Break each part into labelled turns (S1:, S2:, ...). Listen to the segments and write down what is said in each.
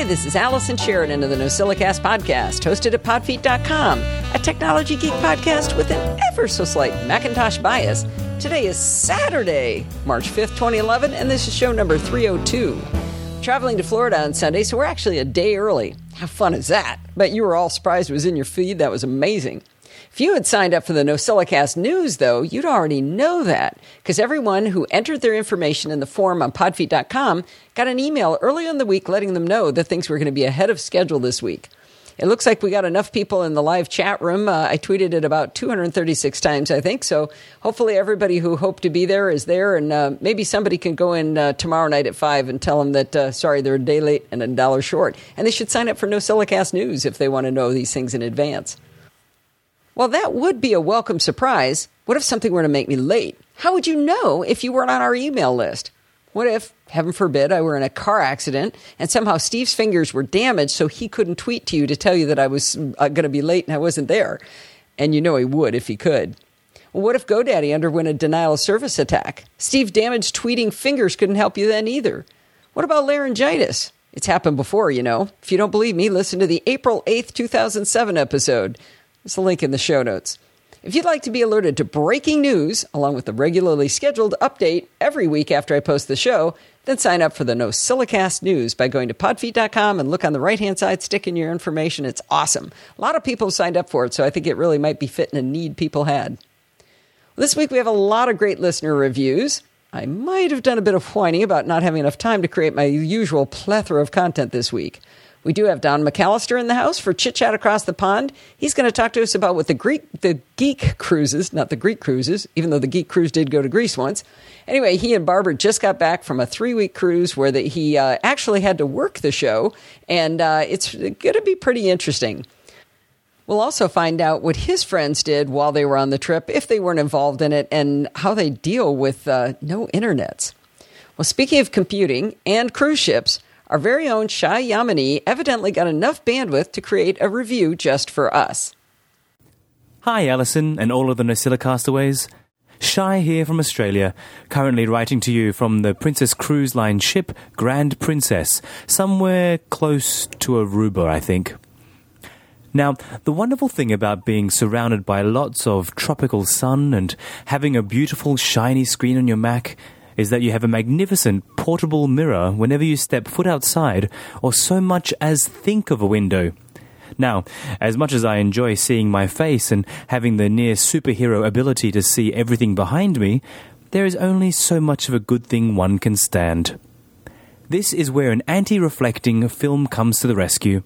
S1: Hi, this is Allison Sheridan of the NosillaCast podcast, hosted at podfeet.com, a technology geek podcast with an ever-so-slight Macintosh bias. Today is Saturday, March 5th, 2011, and this is show number 302. Traveling to Florida on Sunday, so we're actually a day early. How fun is that? Bet you were all surprised it was in your feed. That was amazing. If you had signed up for the NosillaCast news, though, you'd already know that, because everyone who entered their information in the form on podfeet.com got an email early in the week letting them know that things were going to be ahead of schedule this week. It looks like we got enough people in the live chat room. I tweeted it about 236 times, I think, so hopefully everybody who hoped to be there is there, and maybe somebody can go in tomorrow night at 5 and tell them that, sorry, they're a day late and $1 short. And they should sign up for NosillaCast news if they want to know these things in advance. Well, that would be a welcome surprise. What if something were to make me late? How would you know if you weren't on our email list? What if, heaven forbid, I were in a car accident and somehow Steve's fingers were damaged so he couldn't tweet to you to tell you that I was going to be late and I wasn't there? And you know he would if he could. Well, what if GoDaddy underwent a denial of service attack? Steve's damaged tweeting fingers couldn't help you then either. What about laryngitis? It's happened before, you know. If you don't believe me, listen to the April 8th, 2007 episode. There's a link in the show notes. If you'd like to be alerted to breaking news, along with the regularly scheduled update every week after I post the show, then sign up for the NosillaCast news by going to podfeet.com and look on the right-hand side, stick in your information. It's awesome. A lot of people signed up for it, so I think it really might be fitting a need people had. This week we have a lot of great listener reviews. I might have done a bit of whining about not having enough time to create my usual plethora of content this week. We do have Don McAllister in the house for Chit Chat Across the Pond. He's going to talk to us about what the geek cruises, not the Greek cruises, even though the geek cruise did go to Greece once. Anyway, he and Barbara just got back from a 3-week cruise where he actually had to work the show, and it's going to be pretty interesting. We'll also find out what his friends did while they were on the trip, if they weren't involved in it, and how they deal with no internets. Well, speaking of computing and cruise ships, our very own Shai Yamini evidently got enough bandwidth to create a review just for us.
S2: Hi, Alison and all of the Nosilla castaways. Shai here from Australia, currently writing to you from the Princess Cruise Line ship Grand Princess, somewhere close to Aruba, I think. Now, the wonderful thing about being surrounded by lots of tropical sun and having a beautiful shiny screen on your Mac is that you have a magnificent portable mirror whenever you step foot outside or so much as think of a window. Now, as much as I enjoy seeing my face and having the near superhero ability to see everything behind me, there is only so much of a good thing one can stand. This is where an anti-reflecting film comes to the rescue.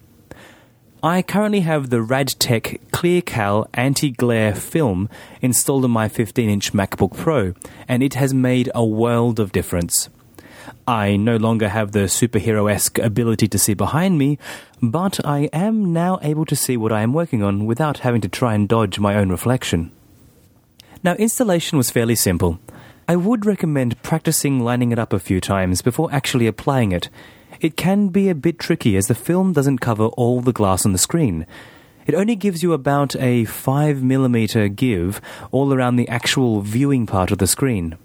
S2: I currently have the Radtech ClearCal anti-glare film installed on my 15-inch MacBook Pro, and it has made a world of difference. I no longer have the superhero-esque ability to see behind me, but I am now able to see what I am working on without having to try and dodge my own reflection. Now, installation was fairly simple. I would recommend practicing lining it up a few times before actually applying it. It can be a bit tricky as the film doesn't cover all the glass on the screen. It only gives you about a 5mm give all around the actual viewing part of the screen.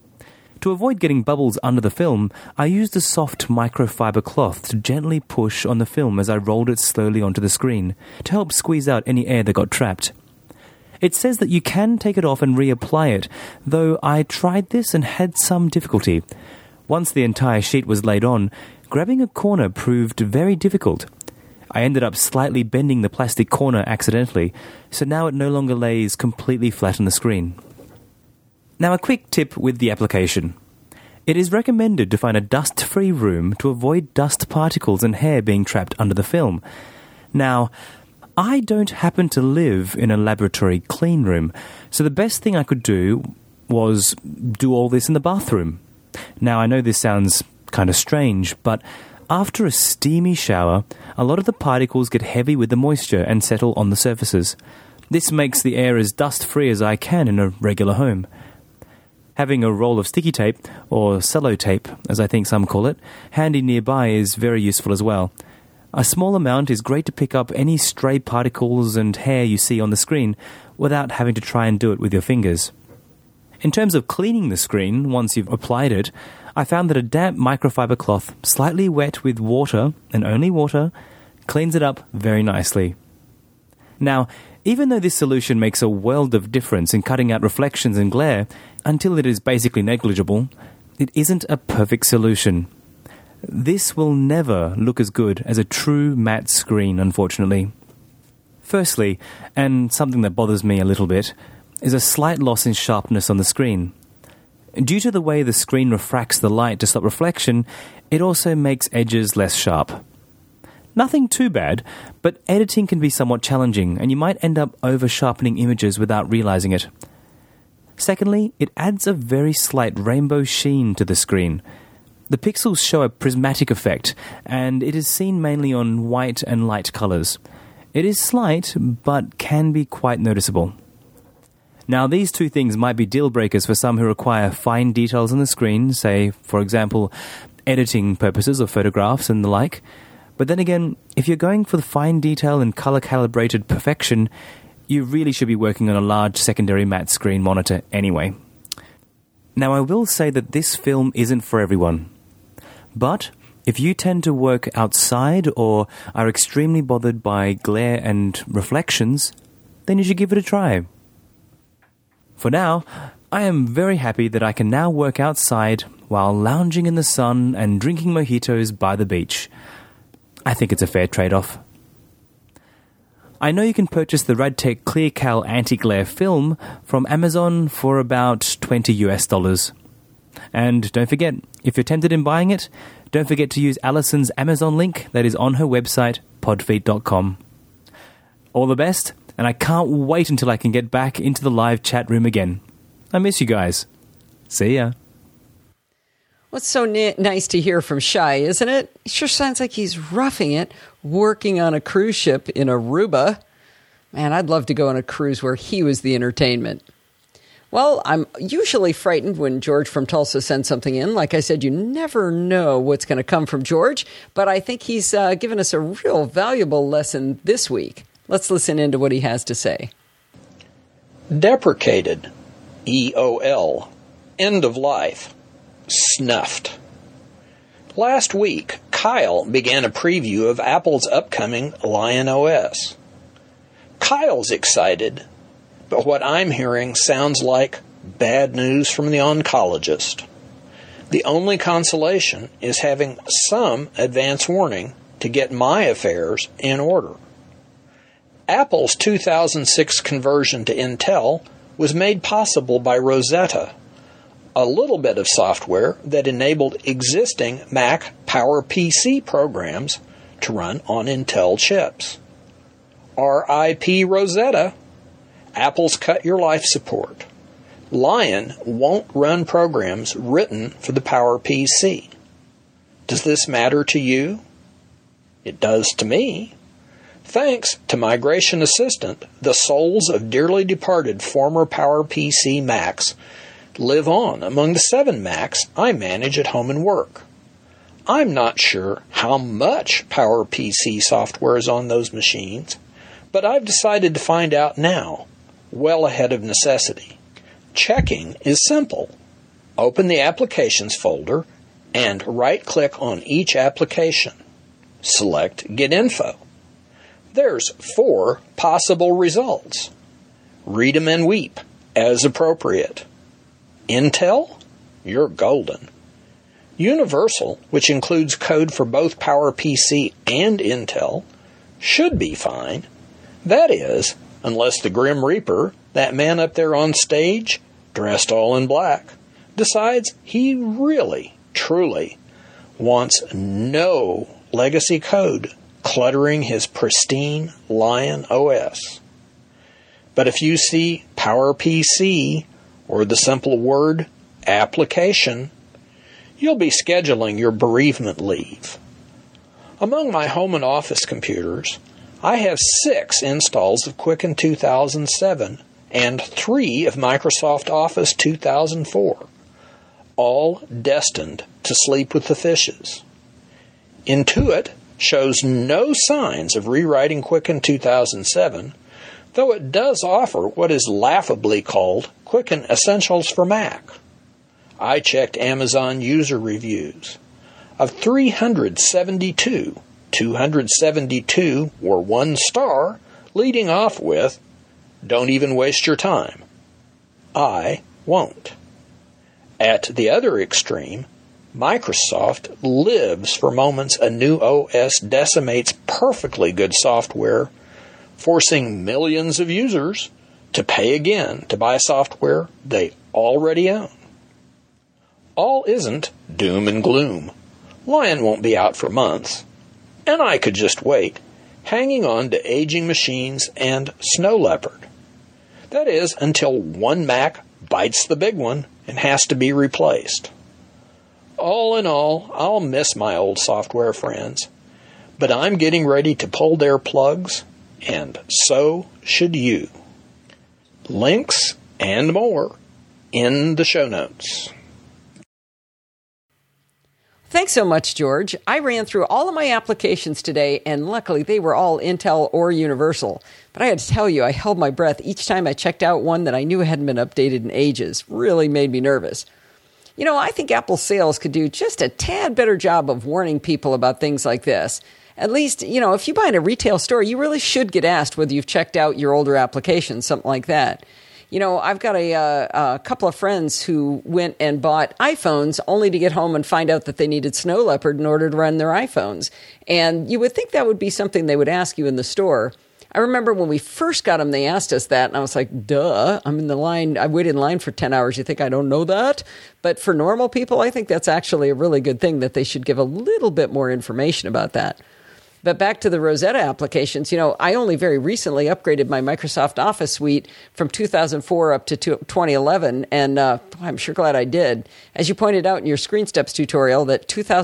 S2: To avoid getting bubbles under the film, I used a soft microfiber cloth to gently push on the film as I rolled it slowly onto the screen to help squeeze out any air that got trapped. It says that you can take it off and reapply it, though I tried this and had some difficulty. Once the entire sheet was laid on, grabbing a corner proved very difficult. I ended up slightly bending the plastic corner accidentally, so now it no longer lays completely flat on the screen. Now, a quick tip with the application. It is recommended to find a dust-free room to avoid dust particles and hair being trapped under the film. Now, I don't happen to live in a laboratory clean room, so the best thing I could do was do all this in the bathroom. Now, I know this sounds kind of strange, but after a steamy shower, a lot of the particles get heavy with the moisture and settle on the surfaces. This makes the air as dust-free as I can in a regular home. Having a roll of sticky tape, or cello tape, as I think some call it, handy nearby is very useful as well. A small amount is great to pick up any stray particles and hair you see on the screen without having to try and do it with your fingers. In terms of cleaning the screen once you've applied it, I found that a damp microfiber cloth, slightly wet with water, and only water, cleans it up very nicely. Now, even though this solution makes a world of difference in cutting out reflections and glare, until it is basically negligible, it isn't a perfect solution. This will never look as good as a true matte screen, unfortunately. Firstly, and something that bothers me a little bit, is a slight loss in sharpness on the screen. Due to the way the screen refracts the light to stop reflection, it also makes edges less sharp. Nothing too bad, but editing can be somewhat challenging, and you might end up over-sharpening images without realizing it. Secondly, it adds a very slight rainbow sheen to the screen. The pixels show a prismatic effect, and it is seen mainly on white and light colors. It is slight, but can be quite noticeable. Now, these two things might be deal breakers for some who require fine details on the screen, say, for example, editing purposes of photographs and the like. But then again, if you're going for the fine detail and color-calibrated perfection, you really should be working on a large secondary matte screen monitor anyway. Now, I will say that this film isn't for everyone. But if you tend to work outside or are extremely bothered by glare and reflections, then you should give it a try. For now, I am very happy that I can now work outside while lounging in the sun and drinking mojitos by the beach. I think it's a fair trade-off. I know you can purchase the Radtech ClearCal anti-glare film from Amazon for about $20 US. And don't forget, if you're tempted in buying it, don't forget to use Alison's Amazon link that is on her website, podfeet.com. All the best, and I can't wait until I can get back into the live chat room again. I miss you guys. See ya.
S1: Well, it's so nice to hear from Shai, isn't it? It sure sounds like he's roughing it, working on a cruise ship in Aruba. Man, I'd love to go on a cruise where he was the entertainment. Well, I'm usually frightened when George from Tulsa sends something in. Like I said, you never know what's going to come from George, but I think he's given us a real valuable lesson this week. Let's listen into what he has to say.
S3: Deprecated. EOL. End of life. Snuffed. Last week, Kyle began a preview of Apple's upcoming Lion OS. Kyle's excited, but what I'm hearing sounds like bad news from the oncologist. The only consolation is having some advance warning to get my affairs in order. Apple's 2006 conversion to Intel was made possible by Rosetta, a little bit of software that enabled existing Mac PowerPC programs to run on Intel chips. RIP Rosetta. Apple's cut your life support. Lion won't run programs written for the PowerPC. Does this matter to you? It does to me. Thanks to Migration Assistant, the souls of dearly departed former PowerPC Macs live on among the 7 Macs I manage at home and work. I'm not sure how much PowerPC software is on those machines, but I've decided to find out now, well ahead of necessity. Checking is simple. Open the Applications folder and right-click on each application. Select Get Info. There's 4 possible results. Read 'em and weep, as appropriate. Intel? You're golden. Universal, which includes code for both PowerPC and Intel, should be fine. That is, unless the Grim Reaper, that man up there on stage, dressed all in black, decides he really, truly wants no legacy code cluttering his pristine Lion OS. But if you see PowerPC or the simple word application, you'll be scheduling your bereavement leave. Among my home and office computers, I have 6 installs of Quicken 2007 and 3 of Microsoft Office 2004, all destined to sleep with the fishes. Intuit shows no signs of rewriting Quicken 2007, though it does offer what is laughably called Quicken Essentials for Mac. I checked Amazon user reviews. Of 372, 272 were 1 star, leading off with, "Don't even waste your time. I won't." At the other extreme, Microsoft lives for moments a new OS decimates perfectly good software, forcing millions of users to pay again to buy software they already own. All isn't doom and gloom. Lion won't be out for months, and I could just wait, hanging on to aging machines and Snow Leopard. That is, until one Mac bites the big one and has to be replaced. All in all, I'll miss my old software friends, but I'm getting ready to pull their plugs, and so should you. Links and more in the show notes.
S1: Thanks so much, George. I ran through all of my applications today, and luckily they were all Intel or Universal. But I had to tell you, I held my breath each time I checked out one that I knew hadn't been updated in ages. Really made me nervous. You know, I think Apple sales could do just a tad better job of warning people about things like this. At least, you know, if you buy in a retail store, you really should get asked whether you've checked out your older applications, something like that. You know, I've got a couple of friends who went and bought iPhones only to get home and find out that they needed Snow Leopard in order to run their iPhones. And you would think that would be something they would ask you in the store. I remember when we first got them, they asked us that, and I was like, duh, I'm in the line. I waited in line for 10 hours. You think I don't know that? But for normal people, I think that's actually a really good thing that they should give a little bit more information about that. But back to the Rosetta applications, you know, I only very recently upgraded my Microsoft Office suite from 2004 up to 2011, and I'm sure glad I did. As you pointed out in your Screen Steps tutorial, that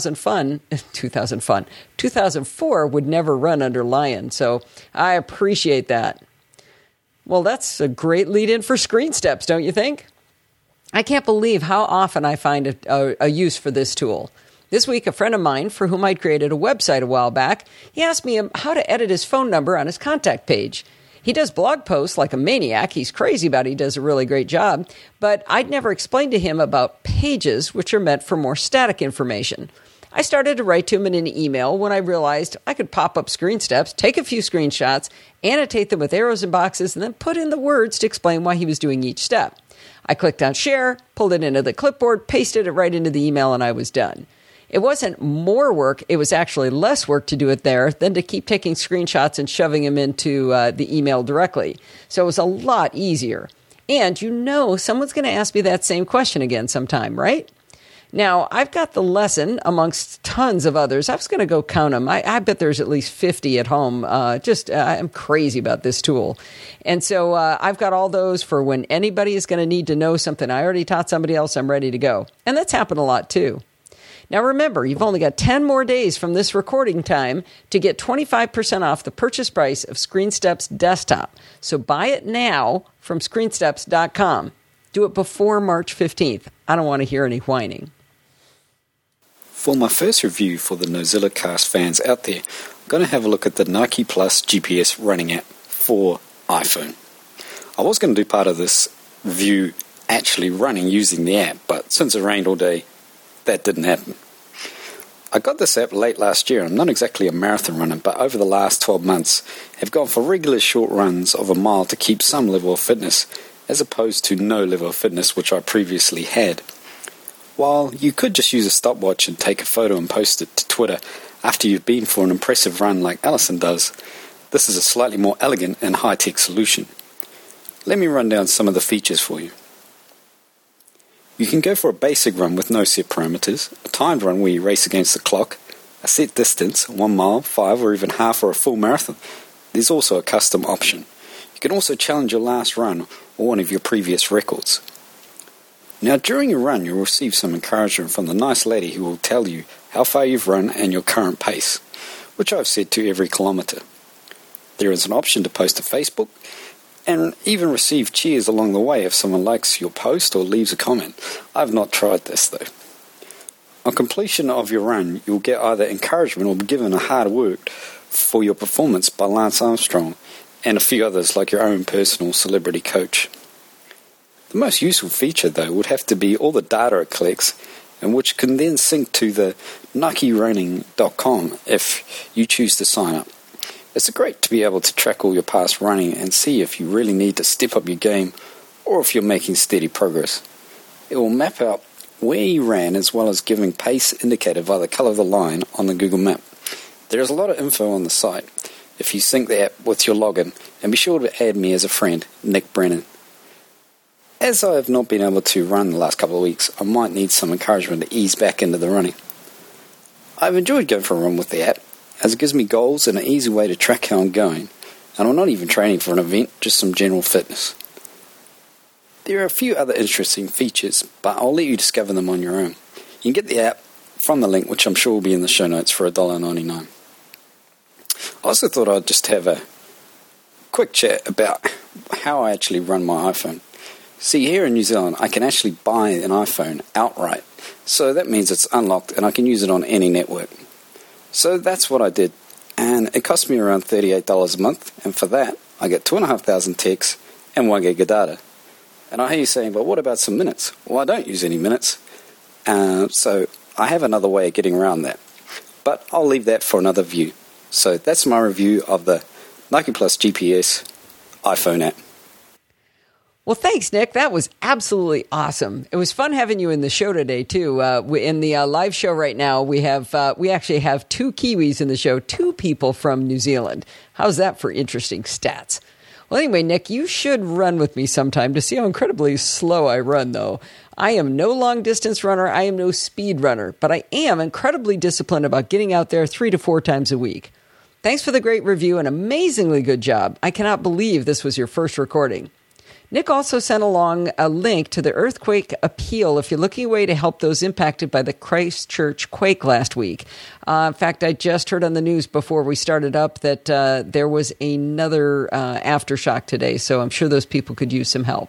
S1: 2004 would never run under Lion, so I appreciate that. Well, that's a great lead-in for Screen Steps, don't you think? I can't believe how often I find a use for this tool. This week, a friend of mine for whom I'd created a website a while back, he asked me how to edit his phone number on his contact page. He does blog posts like a maniac. He's crazy about it. He does a really great job. But I'd never explained to him about pages, which are meant for more static information. I started to write to him in an email when I realized I could pop up Screen Steps, take a few screenshots, annotate them with arrows and boxes, and then put in the words to explain why he was doing each step. I clicked on Share, pulled it into the clipboard, pasted it right into the email, and I was done. It wasn't more work, it was actually less work to do it there than to keep taking screenshots and shoving them into the email directly. So it was a lot easier. And you know someone's going to ask me that same question again sometime, right? Now, I've got the lesson amongst tons of others. I was going to go count them. I bet there's at least 50 at home. I'm crazy about this tool. And so I've got all those for when anybody is going to need to know something I already taught somebody else, I'm ready to go. And that's happened a lot too. Now remember, you've only got 10 more days from this recording time to get 25% off the purchase price of ScreenSteps Desktop. So buy it now from ScreenSteps.com. Do it before March 15th. I don't want to hear any whining.
S4: For my first review for the NosillaCast fans out there, I'm going to have a look at the Nike Plus GPS running app for iPhone. I was going to do part of this review actually running using the app, but since it rained all day, that didn't happen. I got this app late last year. I'm not exactly a marathon runner, but over the last 12 months have gone for regular short runs of a mile to keep some level of fitness, as opposed to no level of fitness which I previously had. While you could just use a stopwatch and take a photo and post it to Twitter after you've been for an impressive run like Allison does, this is a slightly more elegant and high-tech solution. Let me run down some of the features for you. You can go for a basic run with no set parameters, a timed run where you race against the clock, a set distance, 1 mile, 5 or even half or a full marathon. There's also a custom option. You can also challenge your last run or one of your previous records. Now during your run you'll receive some encouragement from the nice lady who will tell you how far you've run and your current pace, which I've set to every kilometre. There is an option to post to Facebook, and even receive cheers along the way if someone likes your post or leaves a comment. I've not tried this though. On completion of your run, you'll get either encouragement or be given a hard work for your performance by Lance Armstrong and a few others like your own personal celebrity coach. The most useful feature, though, would have to be all the data it collects, and which can then sync to the NikeRunning.com if you choose to sign up. It's great to be able to track all your past running and see if you really need to step up your game or if you're making steady progress. It will map out where you ran as well as giving pace indicated by the colour of the line on the Google map. There is a lot of info on the site if you sync the app with your login, and be sure to add me as a friend, Nick Brennan. As I have not been able to run the last couple of weeks, I might need some encouragement to ease back into the running. I've enjoyed going for a run with the app, as it gives me goals and an easy way to track how I'm going, and I'm not even training for an event, just some general fitness. There are a few other interesting features, but I'll let you discover them on your own. You can get the app from the link, which I'm sure will be in the show notes, for $1.99. I also thought I'd just have a quick chat about how I actually run my iPhone. See, here in New Zealand, I can actually buy an iPhone outright, so that means it's unlocked and I can use it on any network. So that's what I did, and it cost me around $38 a month, and for that, I get 2,500 texts and 1 gig of data. And I hear you saying, but what about some minutes? Well, I don't use any minutes, so I have another way of getting around that. But I'll leave that for another view. So that's my review of the Nike Plus GPS iPhone app.
S1: Well, thanks, Nick. That was absolutely awesome. It was fun having you in the show today, too. In the live show right now, we actually have 2 Kiwis in the show, 2 people from New Zealand. How's that for interesting stats? Well, anyway, Nick, you should run with me sometime to see how incredibly slow I run, though. I am no long-distance runner. I am no speed runner, but I am incredibly disciplined about getting out there 3 to 4 times a week. Thanks for the great review and amazingly good job. I cannot believe this was your first recording. Nick also sent along a link to the earthquake appeal if you're looking a way to help those impacted by the Christchurch quake last week. In fact, I just heard on the news before we started up that there was another aftershock today, so I'm sure those people could use some help.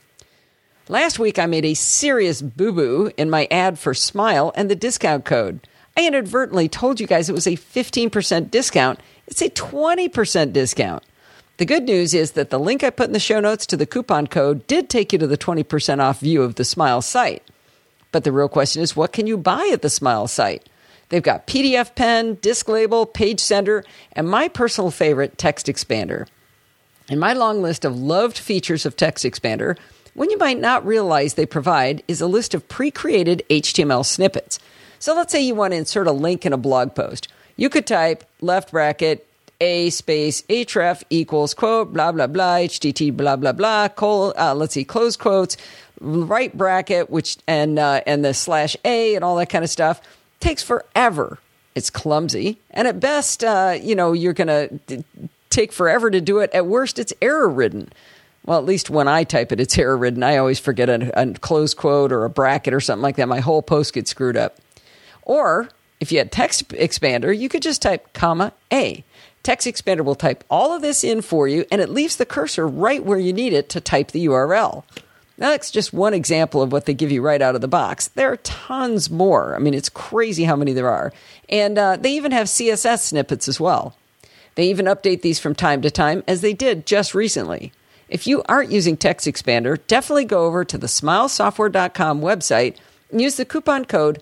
S1: Last week, I made a serious boo-boo in my ad for Smile and the discount code. I inadvertently told you guys it was a 15% discount. It's a 20% discount. The good news is that the link I put in the show notes to the coupon code did take you to the 20% off view of the Smile site. But the real question is, what can you buy at the Smile site? They've got PDF pen, disc label, page sender, and my personal favorite, Text Expander. In my long list of loved features of Text Expander, one you might not realize they provide is a list of pre-created HTML snippets. So let's say you want to insert a link in a blog post. You could type left bracket a space href equals quote blah blah blah htt blah blah blah close quotes, right bracket and the slash a and all that kind of stuff. Takes forever. It's clumsy, and at best, you're gonna take forever to do it. At worst, it's error ridden. Well, at least when I type it, it's error ridden. I always forget a close quote or a bracket or something like that. My whole post gets screwed up. Or if you had Text Expander, you could just type comma a. Text Expander will type all of this in for you, and it leaves the cursor right where you need it to type the URL. Now, that's just one example of what they give you right out of the box. There are tons more. I mean, it's crazy how many there are. And they even have CSS snippets as well. They even update these from time to time, as they did just recently. If you aren't using Text Expander, definitely go over to the smilesoftware.com website and use the coupon code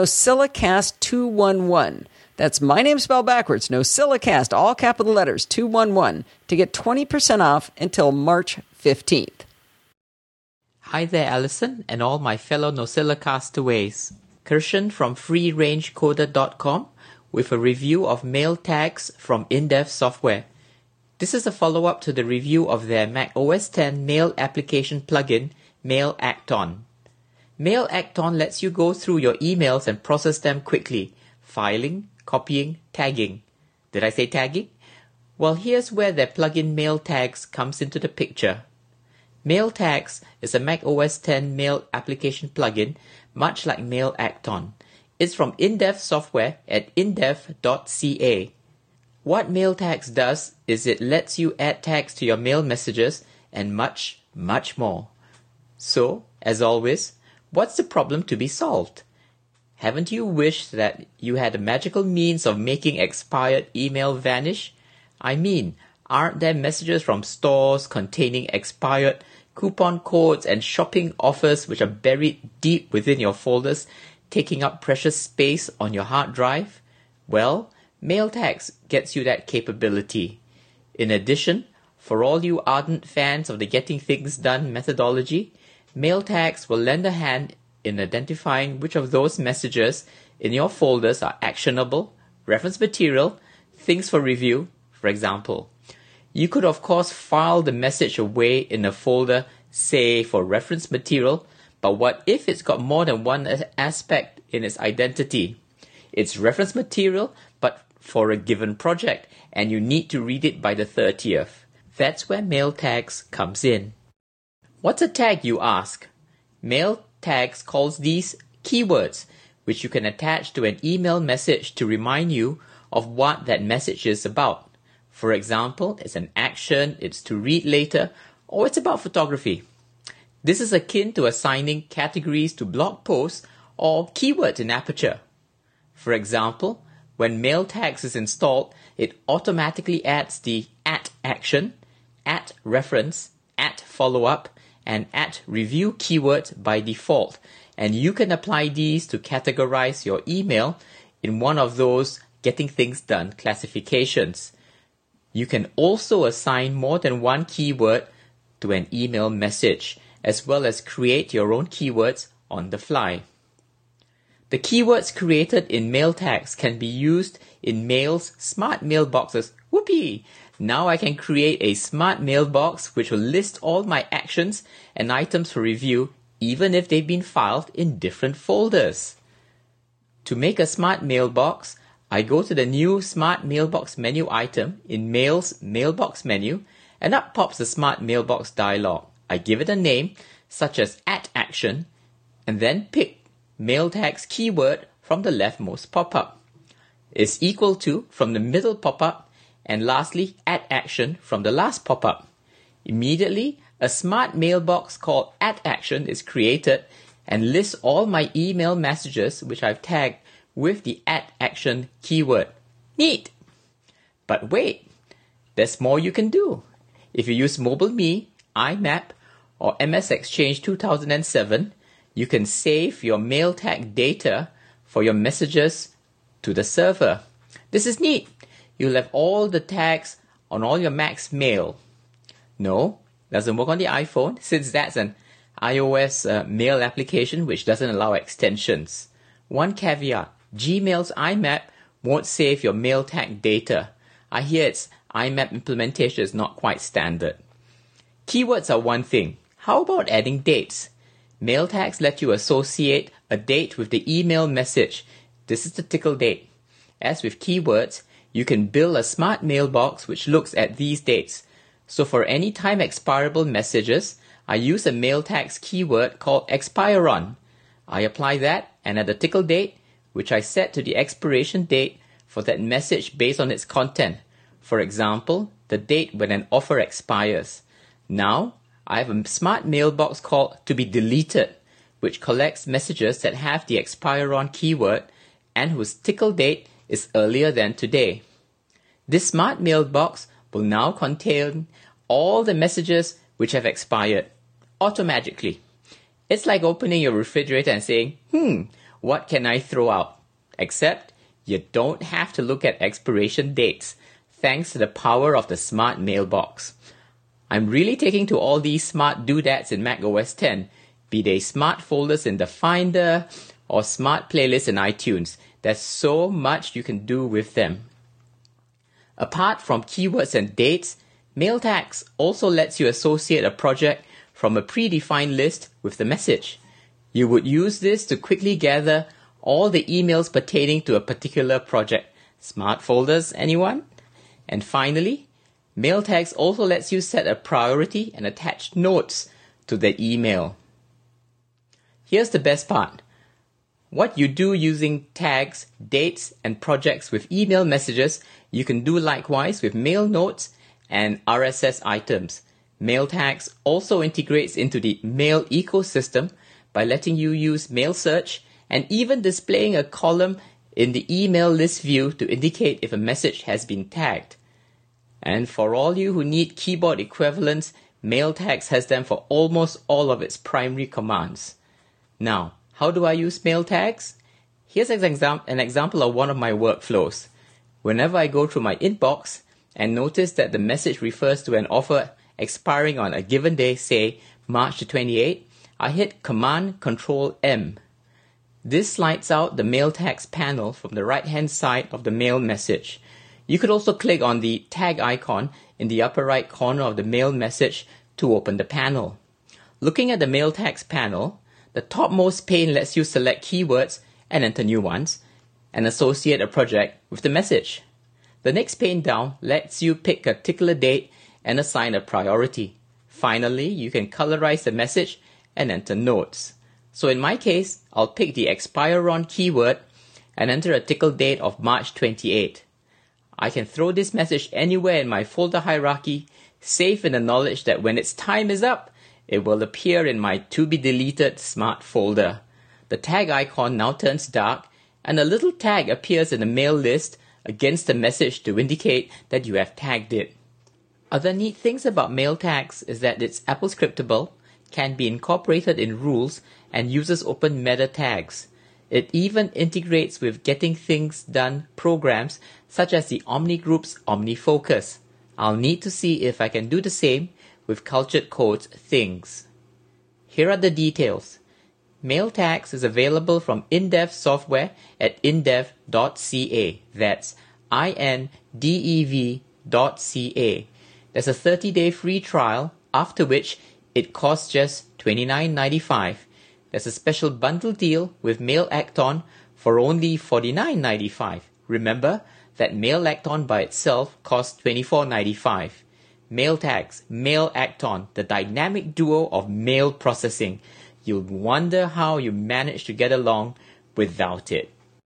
S1: NosillaCast211. That's my name spelled backwards, NosillaCast, all capital letters, 211, to get 20% off until March 15th.
S5: Hi there, Alison, and all my fellow Nosilla castaways. Kirshen from freerangecoder.com with a review of mail tags from InDev Software. This is a follow-up to the review of their Mac OS X mail application plugin, MailActon. MailActon lets you go through your emails and process them quickly, filing, copying, tagging. Did I say tagging? Well, here's where their plugin Mail Tags comes into the picture. Mail Tags is a Mac OS X mail application plugin, much like MailActon. It's from InDev Software at indev.ca. What Mail Tags does is it lets you add tags to your mail messages and much, much more. So, as always, what's the problem to be solved? Haven't you wished that you had a magical means of making expired email vanish? I mean, aren't there messages from stores containing expired coupon codes and shopping offers which are buried deep within your folders, taking up precious space on your hard drive? Well, Mail Tags gets you that capability. In addition, for all you ardent fans of the Getting Things Done methodology, Mail Tags will lend a hand in identifying which of those messages in your folders are actionable, reference material, things for review, for example. You could of course file the message away in a folder, say for reference material, but what if it's got more than one aspect in its identity? It's reference material, but for a given project, and you need to read it by the 30th. That's where Mail Tags comes in. What's a tag, you ask? Mail Tags calls these keywords, which you can attach to an email message to remind you of what that message is about. For example, it's an action, it's to read later, or it's about photography. This is akin to assigning categories to blog posts or keywords in Aperture. For example, when Mail Tags is installed, it automatically adds the @action, @reference, @follow-up, and @review keywords by default, and you can apply these to categorize your email in one of those Getting Things Done classifications. You can also assign more than one keyword to an email message, as well as create your own keywords on the fly. The keywords created in Mail Tags can be used in Mail's smart mailboxes. Whoopee! Now I can create a smart mailbox which will list all my actions and items for review, even if they've been filed in different folders. To make a smart mailbox, I go to the new Smart Mailbox menu item in Mail's Mailbox menu, and up pops the Smart Mailbox dialog. I give it a name, such as @action, and then pick Mail Tags keyword from the leftmost pop-up. Is equal to from the middle pop-up, and lastly @action from the last pop-up. Immediately, a smart mailbox called @action is created and lists all my email messages which I've tagged with the @action keyword. Neat! But wait, there's more you can do. If you use MobileMe, IMAP, or MS Exchange 2007, you can save your mail tag data for your messages to the server. This is neat. You'll have all the tags on all your Mac's mail. No, doesn't work on the iPhone, since that's an iOS mail application which doesn't allow extensions. One caveat, Gmail's IMAP won't save your mail tag data. I hear its IMAP implementation is not quite standard. Keywords are one thing. How about adding dates? Mail tags let you associate a date with the email message. This is the tickle date. As with keywords, you can build a smart mailbox which looks at these dates. So for any time expirable messages, I use a mail tags keyword called expiron. I apply that and add a tickle date, which I set to the expiration date for that message based on its content. For example, the date when an offer expires. Now, I have a smart mailbox called to be deleted, which collects messages that have the expiron keyword and whose tickle date is earlier than today. This smart mailbox will now contain all the messages which have expired, automatically. It's like opening your refrigerator and saying, what can I throw out? Except you don't have to look at expiration dates, thanks to the power of the smart mailbox. I'm really taking to all these smart doodads in macOS 10, be they smart folders in the Finder or smart playlists in iTunes. There's so much you can do with them. Apart from keywords and dates, Mail Tags also lets you associate a project from a predefined list with the message. You would use this to quickly gather all the emails pertaining to a particular project. Smart folders, anyone? And finally, Mail Tags also lets you set a priority and attach notes to the email. Here's the best part. What you do using tags, dates, and projects with email messages, you can do likewise with mail notes and RSS items. Mail Tags also integrates into the mail ecosystem by letting you use mail search and even displaying a column in the email list view to indicate if a message has been tagged. And for all you who need keyboard equivalents MailTags has them for almost all of its primary commands. Now, how do I use MailTags? Here's an example of one of my workflows. Whenever I go through my inbox and notice that the message refers to an offer expiring on a given day, say March the 28th, I hit Command-Control-M. This slides out the MailTags panel from the right-hand side of the mail message. You could also click on the tag icon in the upper right corner of the mail message to open the panel. Looking at the MailTags panel, the topmost pane lets you select keywords and enter new ones, and associate a project with the message. The next pane down lets you pick a particular date and assign a priority. Finally, you can colorize the message and enter notes. So in my case, I'll pick the expire on keyword and enter a tickle date of March 28. I can throw this message anywhere in my folder hierarchy, safe in the knowledge that when its time is up, it will appear in my to-be-deleted smart folder. The tag icon now turns dark, and a little tag appears in the mail list against the message to indicate that you have tagged it. Other neat things about MailTags is that it's Apple scriptable, can be incorporated in rules, and uses open meta tags. It even integrates with Getting Things Done programs such as the Omni Group's OmniFocus. I'll need to see if I can do the same with Cultured Code's Things. Here are the details. MailTags is available from Indev Software at indev.ca. That's INDEV.ca. There's a 30-day free trial, after which it costs just $29.95. There's a special bundle deal with MailActon for only $49.95. Remember that MailActon by itself costs $24.95. MailTags, MailActon, the dynamic duo of mail processing. You'll wonder how you manage to get along without it.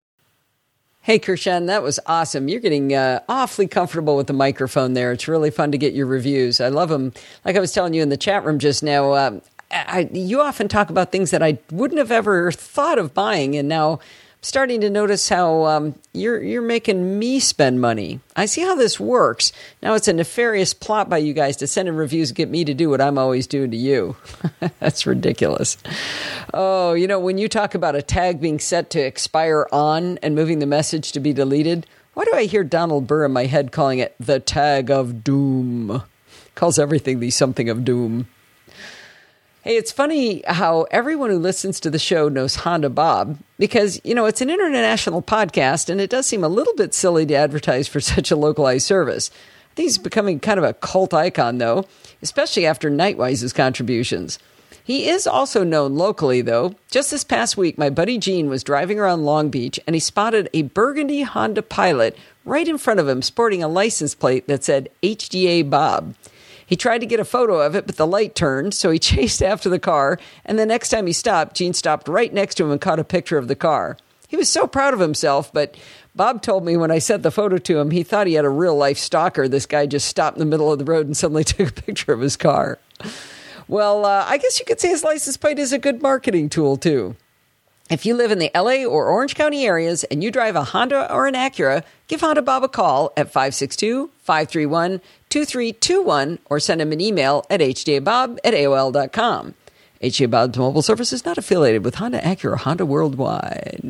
S1: Hey, Kirshen, that was awesome. You're getting awfully comfortable with the microphone there. It's really fun to get your reviews. I love them. Like I was telling you in the chat room just now, you often talk about things that I wouldn't have ever thought of buying, and now I'm starting to notice how you're making me spend money. I see how this works. Now it's a nefarious plot by you guys to send in reviews and get me to do what I'm always doing to you. That's ridiculous. Oh, you know, when you talk about a tag being set to expire on and moving the message to be deleted, why do I hear Donald Burr in my head calling it the tag of doom? Calls everything the something of doom. Hey, it's funny how everyone who listens to the show knows Honda Bob because, you know, it's an international podcast and it does seem a little bit silly to advertise for such a localized service. I think he's becoming kind of a cult icon, though, especially after Nightwise's contributions. He is also known locally, though. Just this past week, my buddy Gene was driving around Long Beach and he spotted a burgundy Honda Pilot right in front of him sporting a license plate that said HDA Bob. He tried to get a photo of it, but the light turned, so he chased after the car, and the next time he stopped, Gene stopped right next to him and caught a picture of the car. He was so proud of himself, but Bob told me when I sent the photo to him, he thought he had a real-life stalker. This guy just stopped in the middle of the road and suddenly took a picture of his car. Well, I guess you could say his license plate is a good marketing tool, too. If you live in the LA or Orange County areas and you drive a Honda or an Acura, give Honda Bob a call at 562-531-2321 or send him an email at hdabob@aol.com. HDA Bob's mobile service is not affiliated with Honda, Acura, or Honda Worldwide.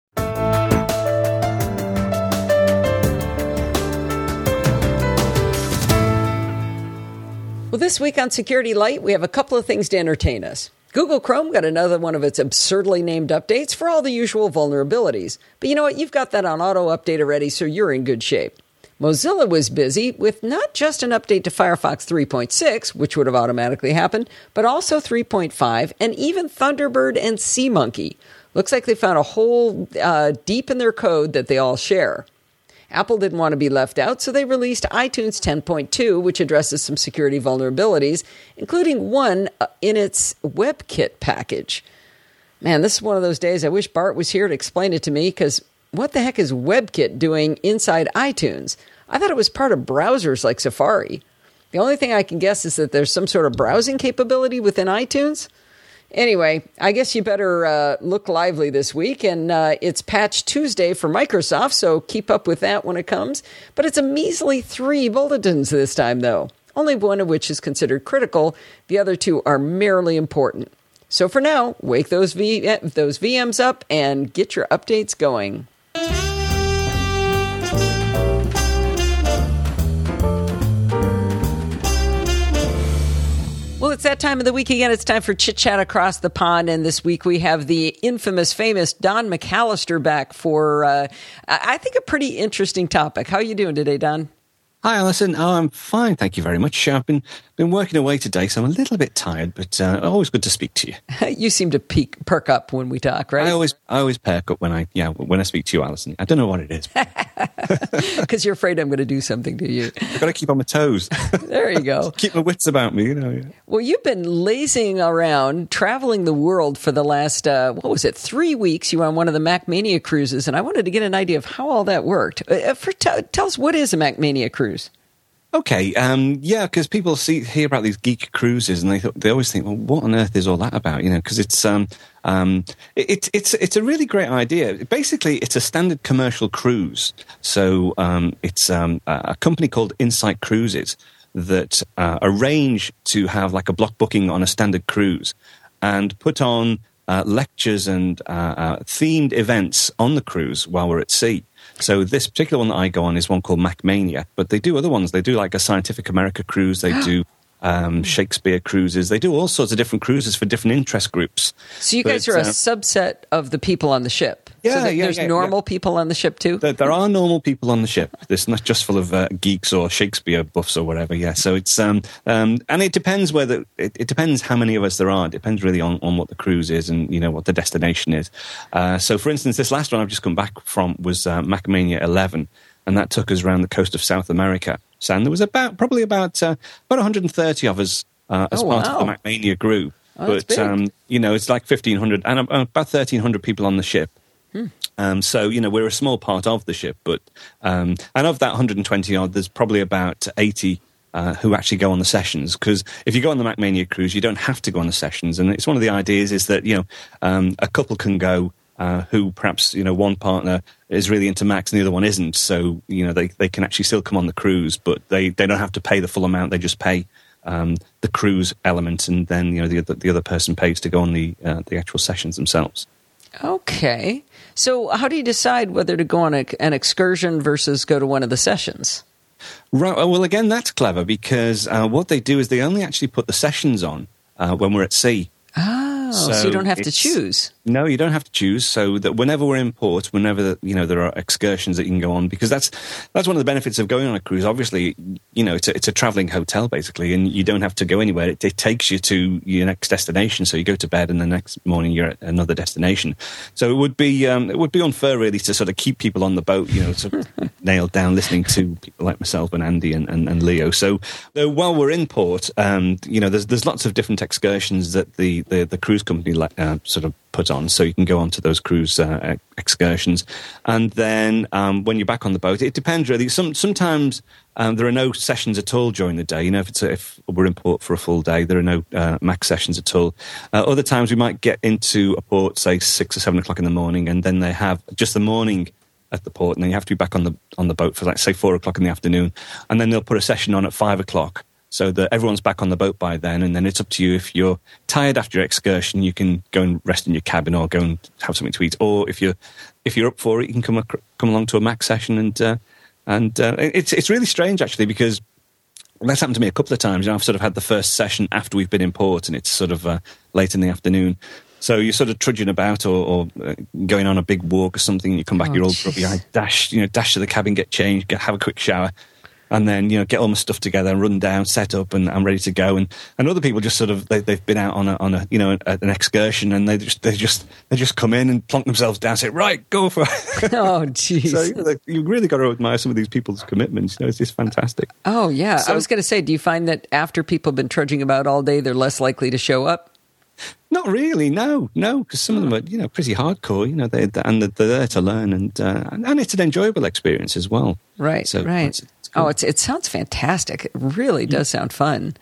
S1: Well, this week on Security Light, we have a couple of things to entertain us. Google Chrome got another one of its absurdly named updates for all the usual vulnerabilities. But you know what? You've got that on auto update already, so you're in good shape. Mozilla was busy with not just an update to Firefox 3.6, which would have automatically happened, but also 3.5 and even Thunderbird and SeaMonkey. Looks like they found a hole deep in their code that they all share. Apple didn't want to be left out, so they released iTunes 10.2, which addresses some security vulnerabilities, including one in its WebKit package. Man, this is one of those days I wish Bart was here to explain it to me, because what the heck is WebKit doing inside iTunes? I thought it was part of browsers like Safari. The only thing I can guess is that there's some sort of browsing capability within iTunes. Anyway, I guess you better look lively this week, and it's Patch Tuesday for Microsoft, so keep up with that when it comes. But it's a measly 3 bulletins this time, though. only one of which is considered critical. The other two are merely important. So for now, wake those VMs up and get your updates going. Well, it's that time of the week again. It's time for Chit Chat Across the Pond. And this week we have the infamous, famous Don McAllister back for, I think, a pretty interesting topic. How are you doing today, Don?
S6: Hi, Alison. I'm fine, thank you very much. I've been working away today, so I'm a little bit tired, but always good to speak to you.
S1: You seem to perk up when we talk, right?
S6: I always perk up when I speak to you, Alison. I don't know what it is.
S1: Because you're afraid I'm going to do something to you.
S6: I've got to keep on my toes.
S1: There you go.
S6: Keep my wits about me, Yeah.
S1: Well, you've been lazing around, traveling the world for the last, 3 weeks. You were on one of the MacMania cruises, and I wanted to get an idea of how all that worked. Tell us, what is a MacMania cruise?
S6: Okay, because people hear about these geek cruises, and they always think, well, what on earth is all that about? Because it's a really great idea. Basically, it's a standard commercial cruise. So it's a company called Insight Cruises that arrange to have like a block booking on a standard cruise and put on lectures and themed events on the cruise while we're at sea. So this particular one that I go on is one called MacMania, but they do other ones. They do like a Scientific America cruise. They do Shakespeare cruises. They do all sorts of different cruises for different interest groups.
S1: So you guys are a subset of the people on the ship.
S6: Yeah,
S1: so there's normal people on the ship too?
S6: There are normal people on the ship. It's not just full of geeks or Shakespeare buffs or whatever. Yeah, so it's and it depends it depends how many of us there are. It depends really on what the cruise is and what the destination is. So for instance, this last one I've just come back from was MacMania 11, and that took us around the coast of South America. So, and there was about 130 of us as part of the MacMania group.
S1: Oh,
S6: but it's like 1,500 and about 1,300 people on the ship. So we're a small part of the ship, but and of that 120 odd, there's probably about 80 who actually go on the sessions. Because if you go on the MacMania cruise, you don't have to go on the sessions, and it's one of the ideas is that a couple can go. Who perhaps one partner is really into Macs and the other one isn't, so they can actually still come on the cruise, but they don't have to pay the full amount. They just pay the cruise element, and then the other person pays to go on the actual sessions themselves.
S1: Okay, so how do you decide whether to go on an excursion versus go to one of the sessions?
S6: Right. Well, again, that's clever because what they do is they only actually put the sessions on when we're at sea.
S1: Oh, so you don't have to choose.
S6: No, you don't have to choose. So that whenever we're in port, whenever there are excursions that you can go on, because that's one of the benefits of going on a cruise. Obviously, it's a traveling hotel basically, and you don't have to go anywhere. It takes you to your next destination. So you go to bed, and the next morning you're at another destination. So it would be unfair really to sort of keep people on the boat, sort of nailed down, listening to people like myself and Andy and Leo. So while we're in port, there's lots of different excursions that the cruise company sort of put on, so you can go on to those cruise excursions. And then when you're back on the boat, it depends really. Sometimes there are no sessions at all during the day. If we're in port for a full day, there are no Mac sessions at all. Other times we might get into a port, say 6 or 7 o'clock in the morning, and then they have just the morning at the port, and then you have to be back on the boat for say 4 o'clock in the afternoon, and then they'll put a session on at 5 o'clock. So that everyone's back on the boat by then, and then it's up to you. If you're tired after your excursion, you can go and rest in your cabin or go and have something to eat. Or if you're up for it, you can come along to a Mac session, and it's really strange actually, because that's happened to me a couple of times. I've sort of had the first session after we've been in port, and it's sort of late in the afternoon. So you're sort of trudging about or going on a big walk or something, and you come back, you're all grubby. I dash to the cabin, get changed, have a quick shower. And then, get all my stuff together and run down, set up, and I'm ready to go. And other people just sort of, they've been out on an excursion, and they just come in and plonk themselves down and say, right, go for it.
S1: Oh, jeez.
S6: So you've really got to admire some of these people's commitments. It's just fantastic.
S1: Oh, yeah. So, I was going to say, do you find that after people have been trudging about all day, they're less likely to show up?
S6: Not really, no, because some of them are, pretty hardcore, they're there to learn, and it's an enjoyable experience as well.
S1: Right,
S6: so,
S1: right. Oh, it sounds fantastic. It really does sound fun.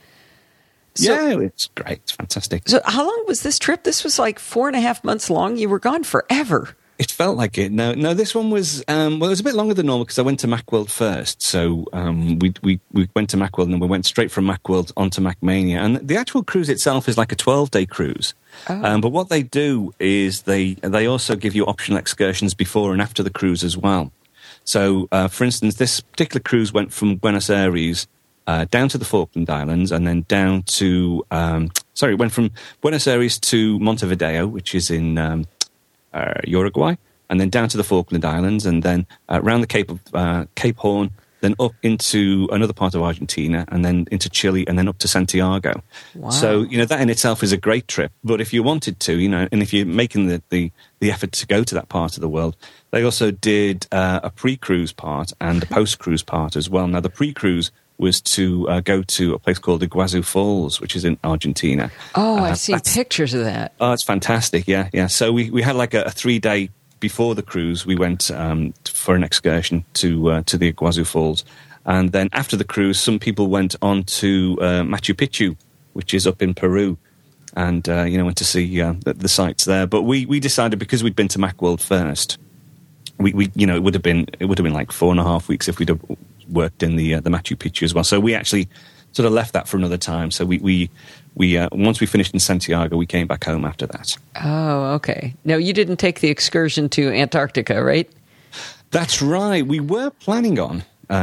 S1: So,
S6: it's great. It's fantastic.
S1: So how long was this trip? This was like 4.5 months long. You were gone forever.
S6: It felt like it. No, this one was, it was a bit longer than normal because I went to Macworld first. So we went to Macworld and then we went straight from Macworld onto Macmania. And the actual cruise itself is like a 12-day cruise. Oh. But what they do is they also give you optional excursions before and after the cruise as well. So, for instance, this particular cruise went from Buenos Aires down to the Falkland Islands and then down to, it went from Buenos Aires to Montevideo, which is in Uruguay, and then down to the Falkland Islands, and then around the Cape Horn, then up into another part of Argentina, and then into Chile, and then up to Santiago. Wow. So, that in itself is a great trip. But if you wanted to, and if you're making the effort to go to that part of the world, they also did a pre-cruise part and a post-cruise part as well. Now, the pre-cruise was to go to a place called Iguazu Falls, which is in Argentina.
S1: Oh, I've seen pictures of that.
S6: Oh, it's fantastic, yeah. So we had like a 3-day before the cruise. We went for an excursion to the Iguazu Falls. And then after the cruise, some people went on to Machu Picchu, which is up in Peru, and went to see the sites there. But we decided, because we'd been to Macworld first, we it would have been like 4.5 weeks if we'd have worked in the Machu Picchu as well. So we actually sort of left that for another time. So we once we finished in Santiago, we came back home after that.
S1: Oh, okay. Now, you didn't take the excursion to Antarctica, right?
S6: That's right. We were planning on.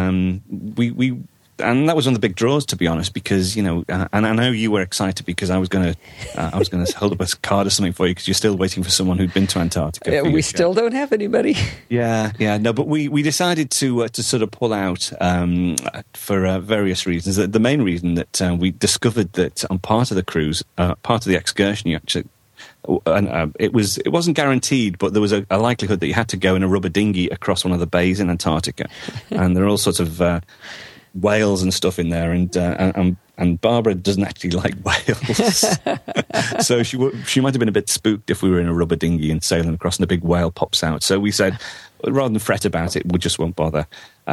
S6: And that was one of the big draws, to be honest, because, and I know you were excited because I was going to hold up a card or something for you because you're still waiting for someone who'd been to Antarctica.
S1: We still don't have anybody.
S6: Yeah. No, but we decided to sort of pull out for various reasons. The main reason that we discovered that on part of the cruise, part of the excursion, you actually. It wasn't guaranteed, but there was a likelihood that you had to go in a rubber dinghy across one of the bays in Antarctica, and there are all sorts of whales and stuff in there, and Barbara doesn't actually like whales, so she might have been a bit spooked if we were in a rubber dinghy and sailing across and a big whale pops out. So we said, rather than fret about it, we just won't bother.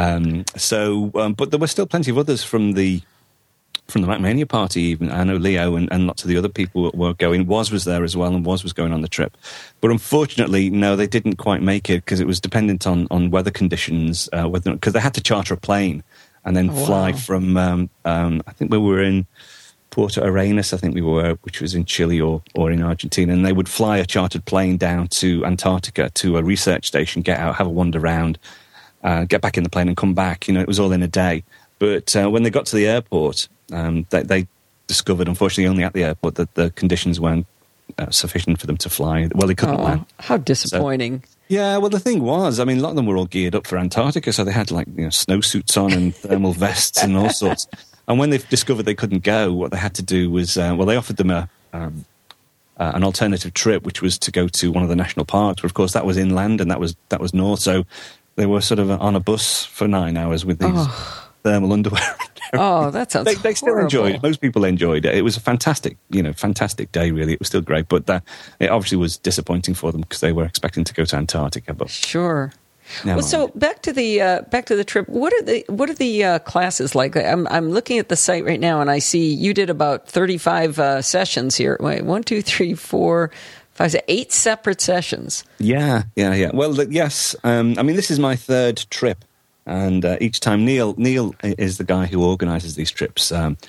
S6: But there were still plenty of others from the Macmania party. Even I know Leo and lots of the other people were going. Was there as well, and was going on the trip. But unfortunately, no, they didn't quite make it because it was dependent on weather conditions, because they had to charter a plane and then fly from, I think we were in Puerto Arenas, I think we were, which was in Chile or in Argentina, and they would fly a chartered plane down to Antarctica to a research station, get out, have a wander around, get back in the plane and come back. It was all in a day. But when they got to the airport, they discovered, unfortunately, only at the airport, that the conditions weren't sufficient for them to fly. Well, they couldn't land.
S1: How disappointing.
S6: So, yeah, well, the thing was, I mean, a lot of them were all geared up for Antarctica, so they had, snowsuits on and thermal vests and all sorts. And when they discovered they couldn't go, what they had to do was, they offered them an alternative trip, which was to go to one of the national parks. But, of course, that was inland and that was north, so they were sort of on a bus for 9 hours with these thermal underwear.
S1: Oh, that sounds
S6: They still enjoyed it. Most people enjoyed it. It was a fantastic day, really. It was still great, but it obviously was disappointing for them because they were expecting to go to Antarctica. But
S1: sure. Well, so back to the trip. What are the classes like? I'm looking at the site right now, and I see you did about 35 sessions here. Wait, 1, 2, 3, 4, 5, 6, 8 separate sessions.
S6: Yeah. Well, yes. I mean, this is my third trip. And each time, Neil is the guy who organises these trips, and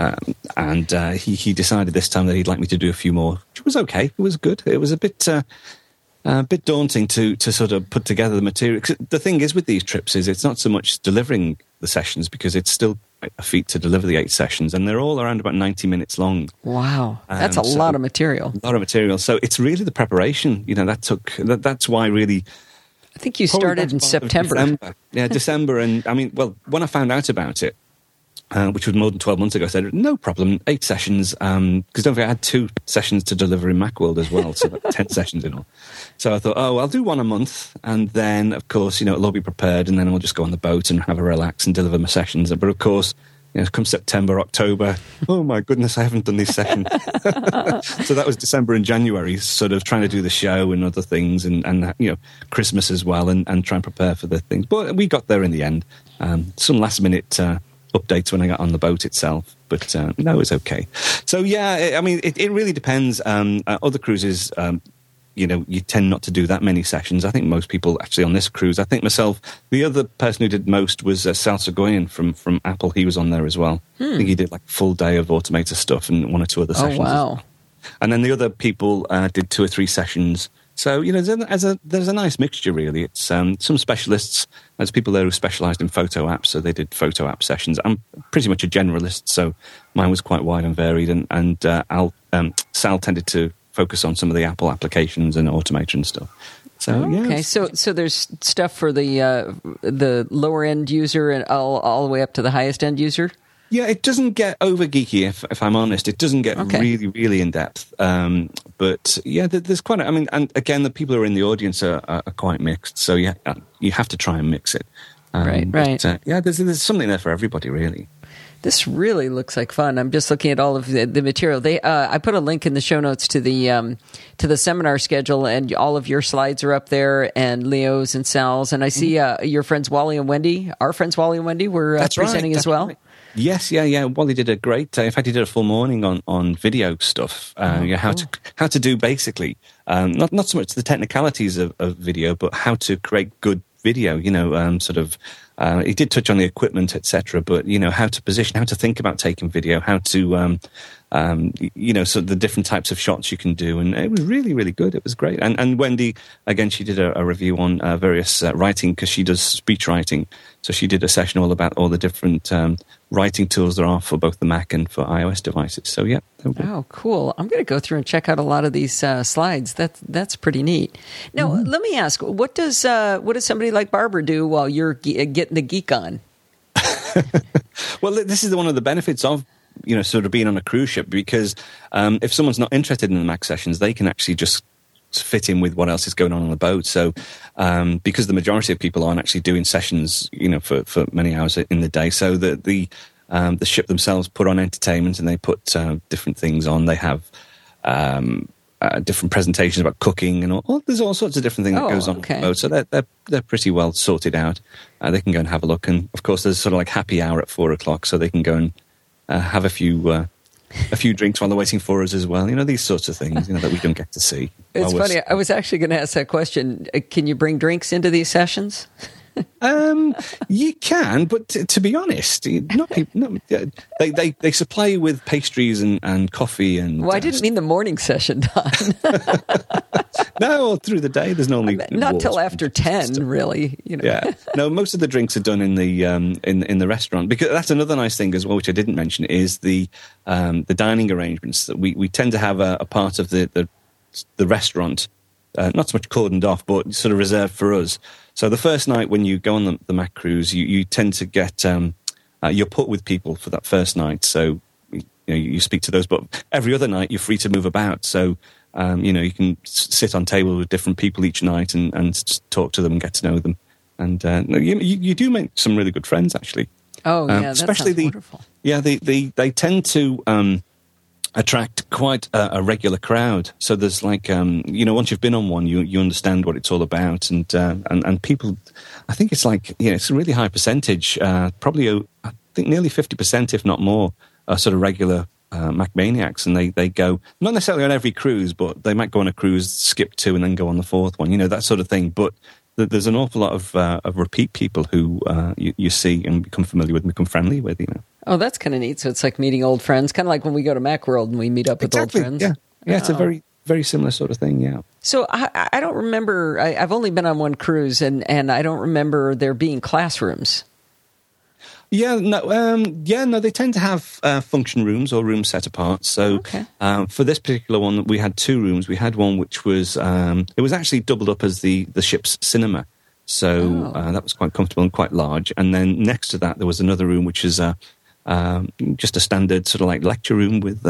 S6: he decided this time that he'd like me to do a few more, which was okay. It was good. It was a bit daunting to sort of put together the material. The thing is with these trips is it's not so much delivering the sessions, because it's still a feat to deliver the 8 sessions, and they're all around about 90 minutes long.
S1: Wow, that's a lot of material.
S6: A lot of material. So it's really the preparation. That's why really.
S1: I think you started in September.
S6: December. And I mean, well, when I found out about it, which was more than 12 months ago, I said, no problem, 8 sessions, because don't forget, I had 2 sessions to deliver in Macworld as well, so 10 sessions in all. So I thought, I'll do 1 a month, and then, of course, it'll all be prepared, and then I'll just go on the boat and have a relax and deliver my sessions. But of course, come September, October, oh my goodness, I haven't done these sessions. So that was December and January, sort of trying to do the show and other things, and Christmas as well, and try and prepare for the things. But we got there in the end. Some last minute updates when I got on the boat itself, but no, it was okay. So yeah, I mean, it really depends. Other cruises, you tend not to do that many sessions. I think most people actually on this cruise. I think myself, the other person who did most was Sal Soghoian from Apple. He was on there as well. I think he did like a full day of Automator stuff and one or two other sessions.
S1: Oh, wow.
S6: And then the other people did 2 or 3 sessions. So, there's a nice mixture, really. It's some specialists. There's people there who specialised in photo apps, so they did photo app sessions. I'm pretty much a generalist, so mine was quite wide and varied. And Sal tended to focus on some of the Apple applications and Automator and stuff. So,
S1: okay, so there's stuff for the lower end user and all the way up to the highest end user.
S6: Yeah, it doesn't get over geeky, if I'm honest. It doesn't get really, really in depth. But yeah, there's quite. And again, the people who are in the audience are quite mixed. So yeah, you have to try and mix it.
S1: Right.
S6: But, yeah, there's something there for everybody, really.
S1: This really looks like fun. I'm just looking at all of the material. I put a link in the show notes to the seminar schedule, and all of your slides are up there, and Leo's and Sal's, and I see your friends Wally and Wendy. Our friends Wally and Wendy were presenting as well.
S6: Right. Yes, yeah. Wally did a great. In fact, he did a full morning on video stuff. How to do basically not so much the technicalities of video, but how to create good video. He did touch on the equipment, etc. But how to position, how to think about taking video, how to so the different types of shots you can do, and it was really, really good. It was great. And Wendy, again, she did a review on various writing, because she does speech writing. So she did a session all about all the different writing tools there are for both the Mac and for iOS devices. So yeah.
S1: Oh, cool! I'm going to go through and check out a lot of these slides. That's pretty neat. Now, let me ask: what does somebody like Barbara do while you're getting the geek on?
S6: Well, this is one of the benefits of sort of being on a cruise ship, because if someone's not interested in the Mac sessions, they can actually just fit in with what else is going on the boat. So because the majority of people aren't actually doing sessions, for many hours in the day, so the ship themselves put on entertainment, and they put different things on. They have different presentations about cooking and all. There's all sorts of different things that goes on the boat. So they're pretty well sorted out. They can go and have a look, and of course there's sort of like happy hour at 4:00, so they can go and have a few drinks while they're waiting for us as well. These sorts of things, that we don't get to see.
S1: It's funny. I was actually going to ask that question. Can you bring drinks into these sessions?
S6: You can, but to be honest, they supply you with pastries and coffee and.
S1: Well, I didn't mean the morning session, Don.
S6: No, through the day. There's normally
S1: not till after 10, really.
S6: Yeah, no. Most of the drinks are done in the in the restaurant, because that's another nice thing as well, which I didn't mention, is the dining arrangements. That we tend to have a part of the restaurant. Not so much cordoned off, but sort of reserved for us. So the first night when you go on the Mac cruise, you tend to get you're put with people for that first night. So you speak to those, but every other night you're free to move about. So you can sit on tables with different people each night and just talk to them and get to know them. And you do make some really good friends, actually.
S1: Oh yeah,
S6: especially
S1: that sounds wonderful.
S6: Yeah, they tend to. Attract quite a regular crowd. So there's like, once you've been on one, you understand what it's all about, and people, I think it's like, it's a really high percentage, probably I think nearly 50%, if not more, are sort of regular Mac maniacs, and they go, not necessarily on every cruise, but they might go on a cruise, skip 2, and then go on the 4th one, that sort of thing. But there's an awful lot of repeat people who you see and become familiar with and become friendly with,
S1: Oh, that's kind of neat. So it's like meeting old friends, kind of like when we go to Macworld and we meet up with old friends.
S6: Yeah, it's a very, very similar sort of thing, yeah.
S1: So I don't remember, I've only been on one cruise, and I don't remember there being classrooms.
S6: Yeah, no, they tend to have function rooms or rooms set apart. So for this particular one, we had 2 rooms. We had one which was, it was actually doubled up as the ship's cinema. So that was quite comfortable and quite large. And then next to that, there was another room which is just a standard sort of like lecture room with,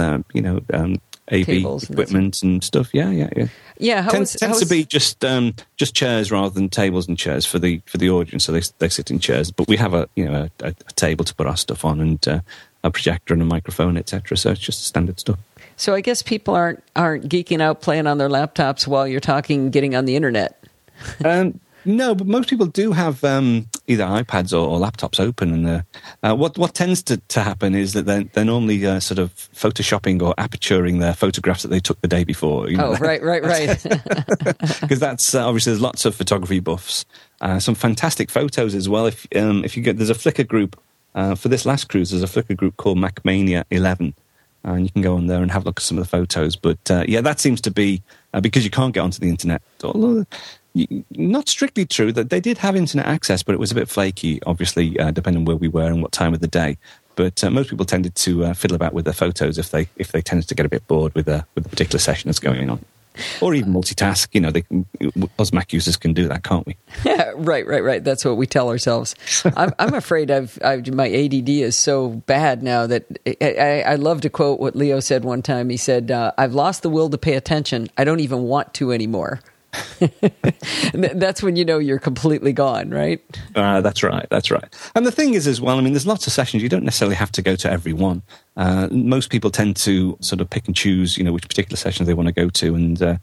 S6: AV equipment and stuff. Yeah.
S1: Yeah,
S6: tends to be just chairs rather than tables and chairs for the audience. So they sit in chairs, but we have a table to put our stuff on, and a projector and a microphone, etc. So it's just standard stuff.
S1: So I guess people aren't geeking out playing on their laptops while you're getting on the internet.
S6: No, but most people do have either iPads or laptops open, and what tends to happen is that they're normally sort of photoshopping or aperturing their photographs that they took the day before.
S1: Right.
S6: Because that's obviously there's lots of photography buffs, some fantastic photos as well. If you get, there's a Flickr group for this last cruise. There's a Flickr group called Macmania 11. And you can go on there and have a look at some of the photos. But that seems to be because you can't get onto the internet. Although not strictly true that they did have internet access, but it was a bit flaky, obviously, depending on where we were and what time of the day. But most people tended to fiddle about with their photos if they tended to get a bit bored with the particular session that's going on. Or even multitask, us Mac users can do that, can't we?
S1: Yeah, right. That's what we tell ourselves. I'm afraid my ADD is so bad now that I love to quote what Leo said one time. He said, "I've lost the will to pay attention. I don't even want to anymore." That's when you know you're completely gone, right?
S6: That's right. And the thing is as well, I mean, there's lots of sessions. You don't necessarily have to go to every one. Most people tend to sort of pick and choose, which particular sessions they want to go to,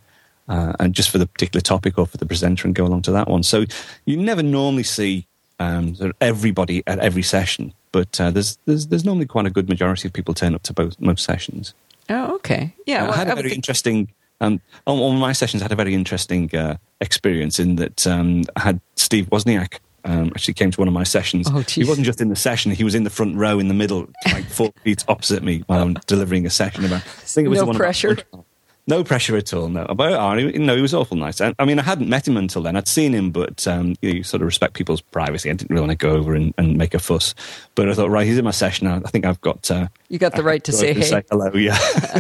S6: and just for the particular topic or for the presenter, and go along to that one. So you never normally see sort of everybody at every session, but there's normally quite a good majority of people turn up to most sessions.
S1: Oh, okay. Yeah,
S6: I had a very interesting. On my sessions, I had a very interesting experience in that I had Steve Wozniak actually came to one of my sessions.
S1: Oh,
S6: he wasn't just in the session; he was in the front row in the middle, like 4 feet opposite me while I'm delivering a session about. I think it was
S1: no pressure.
S6: No pressure at all. No, but he was awful nice. I mean, I hadn't met him until then. I'd seen him, but you sort of respect people's privacy. I didn't really want to go over and make a fuss. But I thought, right, he's in my session now. I think I've got.
S1: You got the right to say hey.
S6: Say hello, yeah.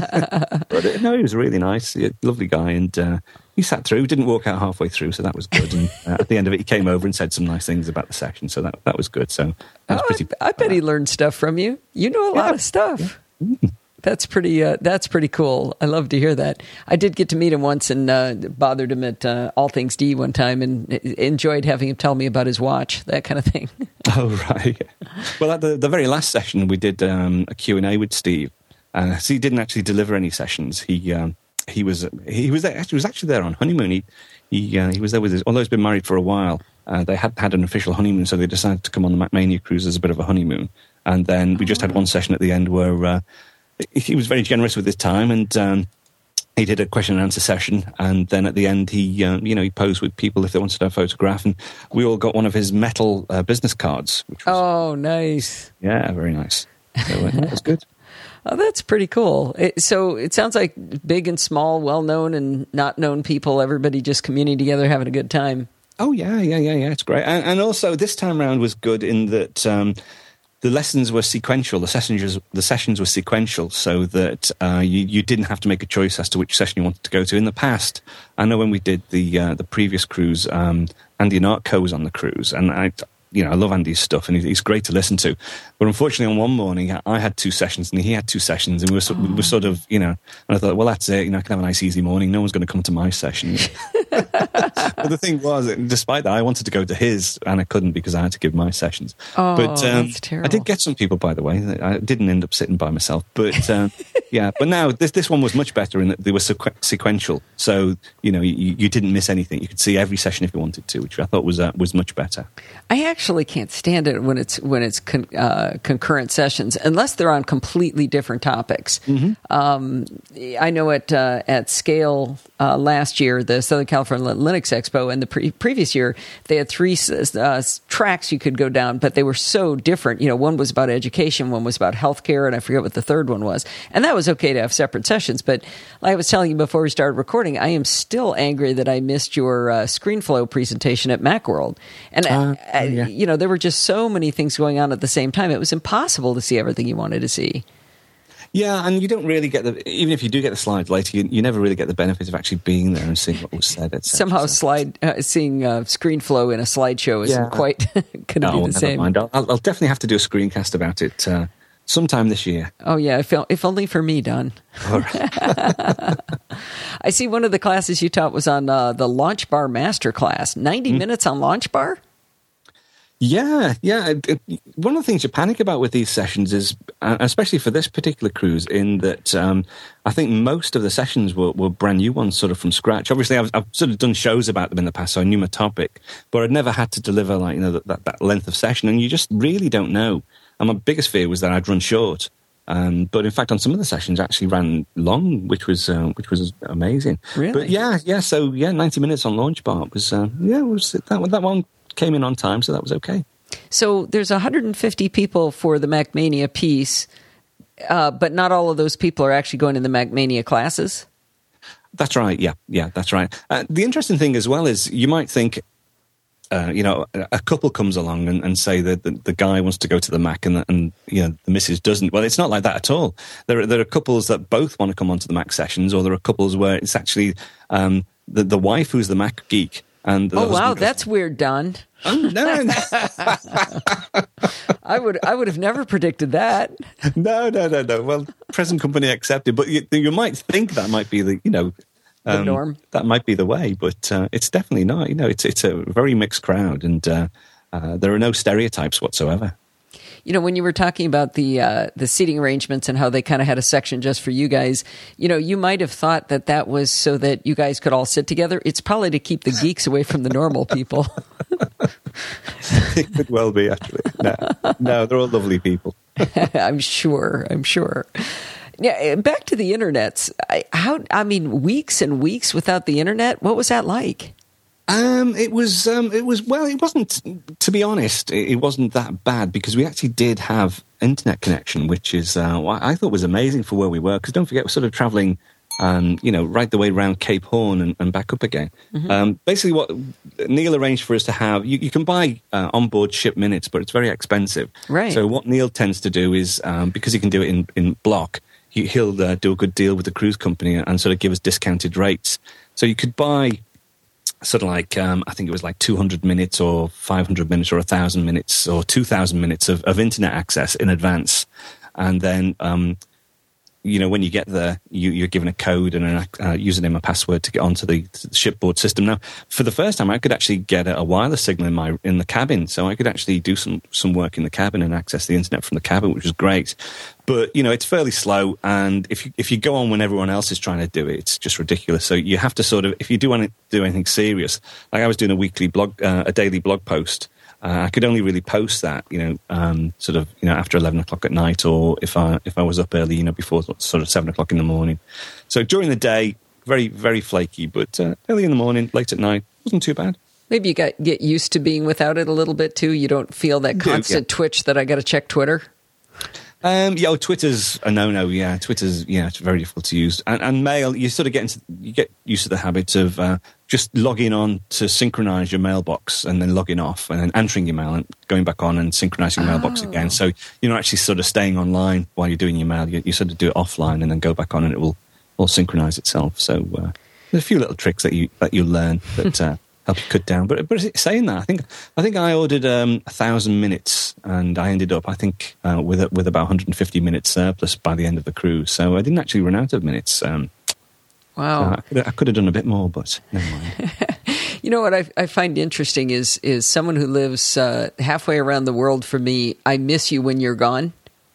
S6: But no, he was really nice, lovely guy, and he sat through. Didn't walk out halfway through, so that was good. And at the end of it, he came over and said some nice things about the session, so that was good. So that was pretty.
S1: I bet he learned stuff from you. You know a lot of stuff. Yeah. That's pretty cool. I love to hear that. I did get to meet him once and bothered him at All Things D one time and enjoyed having him tell me about his watch, that kind of thing.
S6: Oh, right. Well, at the very last session, we did a Q&A with Steve. So he didn't actually deliver any sessions. He was actually there on honeymoon. He was there with although he's been married for a while, they had an official honeymoon, so they decided to come on the Macmania cruise as a bit of a honeymoon. And then we just had one session at the end where he was very generous with his time, and he did a question and answer session. And then at the end, he posed with people if they wanted a photograph, and we all got one of his metal business cards. Which was,
S1: nice!
S6: Yeah, very nice. So that was good.
S1: Oh, that's pretty cool. So it sounds like big and small, well-known and not known people, everybody just communing together, having a good time.
S6: Oh yeah, it's great. And also this time around was good in that. The lessons were sequential. The sessions were sequential, so that you didn't have to make a choice as to which session you wanted to go to. In the past, I know when we did the previous cruise, Andy Nartco was on the cruise, and I love Andy's stuff, and he's great to listen to. But unfortunately, on one morning, I had 2 sessions, and he had 2 sessions, and we were sort of, and I thought, well, that's it. I can have a nice, easy morning. No one's going to come to my session. But the thing was, despite that, I wanted to go to his, and I couldn't because I had to give my sessions.
S1: Oh,
S6: but
S1: that's terrible.
S6: I did get some people, by the way. I didn't end up sitting by myself. But yeah, but now this one was much better in that they were sequential. So, you didn't miss anything. You could see every session if you wanted to, which I thought was much better.
S1: I actually can't stand it when it's concurrent sessions unless they're on completely different topics. Mm-hmm. I know at Scale last year, the Southern California Linux Expo, and the previous year they had 3 tracks you could go down, but they were so different. One was about education, one was about healthcare, and I forget what the third one was. And that was okay to have separate sessions. But like I was telling you before we started recording, I am still angry that I missed your ScreenFlow presentation at Macworld. And there were just so many things going on at the same time. It was impossible to see everything you wanted to see.
S6: Yeah, and you don't really get even if you do get the slides later, you never really get the benefit of actually being there and seeing what was said, etc.
S1: Somehow seeing ScreenFlow in a slideshow isn't quite going to be the same.
S6: Mind. I'll definitely have to do a screencast about it sometime this year.
S1: Oh, yeah, if only for me, Don.
S6: All right.
S1: I see one of the classes you taught was on the Launch Bar Master class. 90 minutes on Launch Bar?
S6: Yeah. One of the things you panic about with these sessions is, especially for this particular cruise, in that I think most of the sessions were brand new ones, sort of from scratch. Obviously, I've sort of done shows about them in the past, so I knew my topic, but I'd never had to deliver that length of session, and you just really don't know. And my biggest fear was that I'd run short. But in fact, on some of the sessions, I actually ran long, which was amazing.
S1: Really?
S6: But so 90 minutes on launch bar was that one came in on time, so that was okay.
S1: So there's 150 people for the MacMania piece, but not all of those people are actually going in the MacMania classes?
S6: That's right, yeah, that's right. The interesting thing as well is you might think, a couple comes along and say that the guy wants to go to the Mac and the missus doesn't. Well, it's not like that at all. There are couples that both want to come onto the Mac sessions, or there are couples where it's actually the wife who's the Mac geek. And
S1: wow, that's weird, Don.
S6: Oh, no.
S1: I would have never predicted that.
S6: No. Well, present company accepted, but you might think that might be the
S1: norm. That
S6: might be the way, but it's definitely not. It's a very mixed crowd, and there are no stereotypes whatsoever.
S1: When you were talking about the seating arrangements and how they kind of had a section just for you guys, you might have thought that was so that you guys could all sit together. It's probably to keep the geeks away from the normal people.
S6: It could well be, actually. No, they're all lovely people.
S1: I'm sure. Yeah, back to the internets. Weeks and weeks without the internet. What was that like?
S6: It wasn't, to be honest, it wasn't that bad, because we actually did have internet connection, which is what I thought was amazing for where we were, because don't forget, we're sort of traveling, right the way around Cape Horn and back up again. Mm-hmm. Basically what Neil arranged for us to have, you can buy onboard ship minutes, but it's very expensive.
S1: Right.
S6: So what Neil tends to do is, because he can do it in block, he'll do a good deal with the cruise company and sort of give us discounted rates. So you could buy sort of like, I think it was like 200 minutes or 500 minutes or 1,000 minutes or 2,000 minutes of internet access in advance. And then, when you get there, you're given a code and a username and password to get onto the shipboard system. Now, for the first time, I could actually get a wireless signal in the cabin. So I could actually do some work in the cabin and access the internet from the cabin, which was great. But, it's fairly slow. And if you go on when everyone else is trying to do it, it's just ridiculous. So you have to sort of, if you do want to do anything serious, like I was doing a daily blog post, I could only really post that, after 11 o'clock at night, or if I was up early, before sort of 7 o'clock in the morning. So during the day, very, very flaky, but early in the morning, late at night, wasn't too bad.
S1: Maybe you get used to being without it a little bit too. You don't feel that constant twitch that I got to check Twitter.
S6: Twitter's a no-no. Yeah, Twitter's it's very difficult to use. And mail, you sort of get used to the habit of just logging on to synchronize your mailbox and then logging off and then answering your mail and going back on and synchronizing your mailbox again. So you're not actually sort of staying online while you're doing your mail. You sort of do it offline and then go back on, and it will all synchronize itself. So there's a few little tricks that you learn that help you cut down. But saying that, I think I ordered 1,000 minutes, and I ended up, I think, with about 150 minutes surplus by the end of the cruise. So I didn't actually run out of minutes.
S1: Wow.
S6: I could have done a bit more, but never mind.
S1: You know what I find interesting is someone who lives halfway around the world. For me, I miss you when you're gone.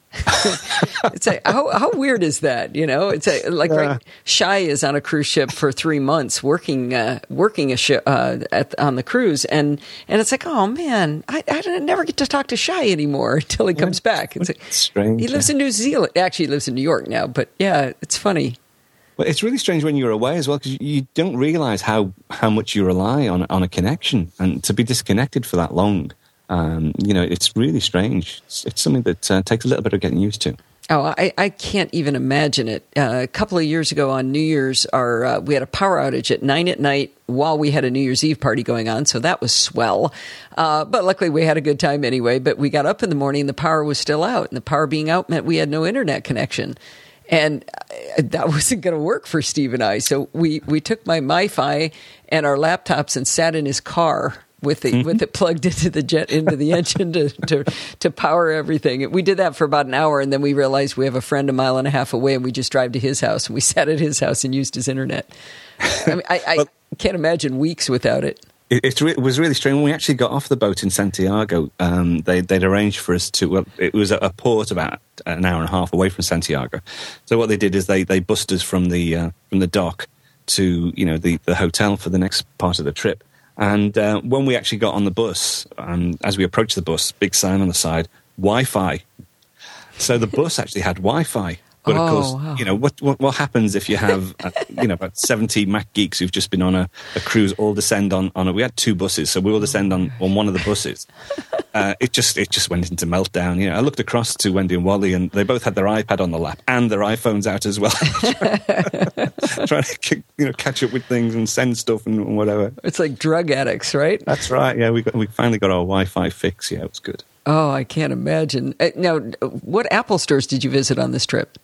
S1: It's how weird is that? It's right, Shai is on a cruise ship for 3 months working a ship on the cruise, and it's like, oh man, I never get to talk to Shai anymore until he comes back. It's
S6: strange.
S1: He lives in New Zealand. Actually, he lives in New York now, but yeah, it's funny.
S6: Well, it's really strange when you're away as well, because you don't realize how much you rely on a connection, and to be disconnected for that long. It's really strange. It's something that takes a little bit of getting used to.
S1: Oh, I can't even imagine it. A couple of years ago on New Year's, we had a power outage at 9 at night while we had a New Year's Eve party going on, so that was swell. But luckily we had a good time anyway. But we got up in the morning, the power was still out, and the power being out meant we had no internet connection. And that wasn't going to work for Steve and I. So we took my MiFi and our laptops and sat in his car with it plugged into the engine to power everything. We did that for about an hour, and then we realized we have a friend a mile and a half away, and we just drive to his house, and we sat at his house and used his internet. I can't imagine weeks without it.
S6: It was really strange. When we actually got off the boat in Santiago, they'd arranged for us to. Well, it was a port about an hour and a half away from Santiago. So what they did is they bussed us from the dock to the hotel for the next part of the trip. And when we actually got on the bus, as we approached the bus, big sign on the side, Wi-Fi. So the bus actually had Wi-Fi. But of course, wow. What happens if you have, about 70 Mac geeks who've just been on a cruise all descend on we had 2 buses, so we all descend on one of the buses. It just went into meltdown. I looked across to Wendy and Wally, and they both had their iPad on the lap and their iPhones out as well, trying to catch up with things and send stuff and whatever.
S1: It's like drug addicts, right?
S6: That's right. Yeah, we finally got our Wi-Fi fix. Yeah, it was good.
S1: Oh, I can't imagine. Now, what Apple stores did you visit on this trip?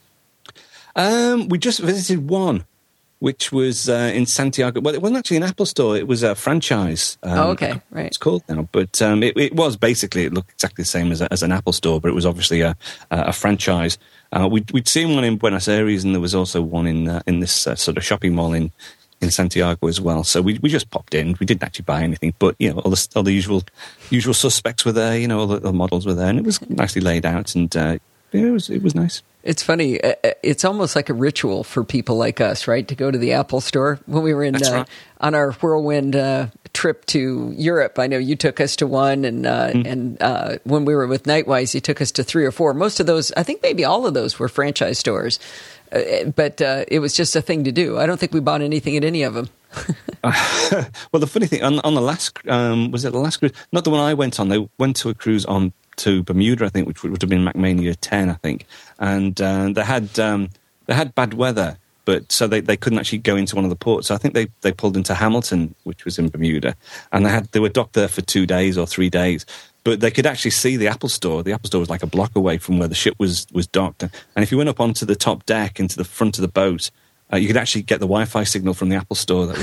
S6: We just visited one, which was in Santiago. Well, it wasn't actually an Apple store; it was a franchise.
S1: Okay, right.
S6: It's called now, but it was basically, it looked exactly the same as an Apple store, but it was obviously a franchise. We'd seen one in Buenos Aires, and there was also one in this sort of shopping mall in Santiago as well. So we just popped in. We didn't actually buy anything, but all the usual suspects were there. All the models were there, and it was nicely laid out, and it was nice.
S1: It's funny. It's almost like a ritual for people like us, right? To go to the Apple store. When we were on our whirlwind trip to Europe, I know you took us to one, and when we were with Nightwise, you took us to 3 or 4. Most of those, I think maybe all of those were franchise stores, but it was just a thing to do. I don't think we bought anything at any of them.
S6: Well, the funny thing, on the last, was it the last cruise? Not the one I went on. They went to a cruise to Bermuda, I think, which would have been MacMania 10, I think. And they had bad weather, but so they couldn't actually go into one of the ports. So I think they pulled into Hamilton, which was in Bermuda, and they were docked there for 2 days or 3 days. But they could actually see the Apple store. The Apple store was like a block away from where the ship was docked. And if you went up onto the top deck into the front of the boat, you could actually get the Wi-Fi signal from the Apple store. That was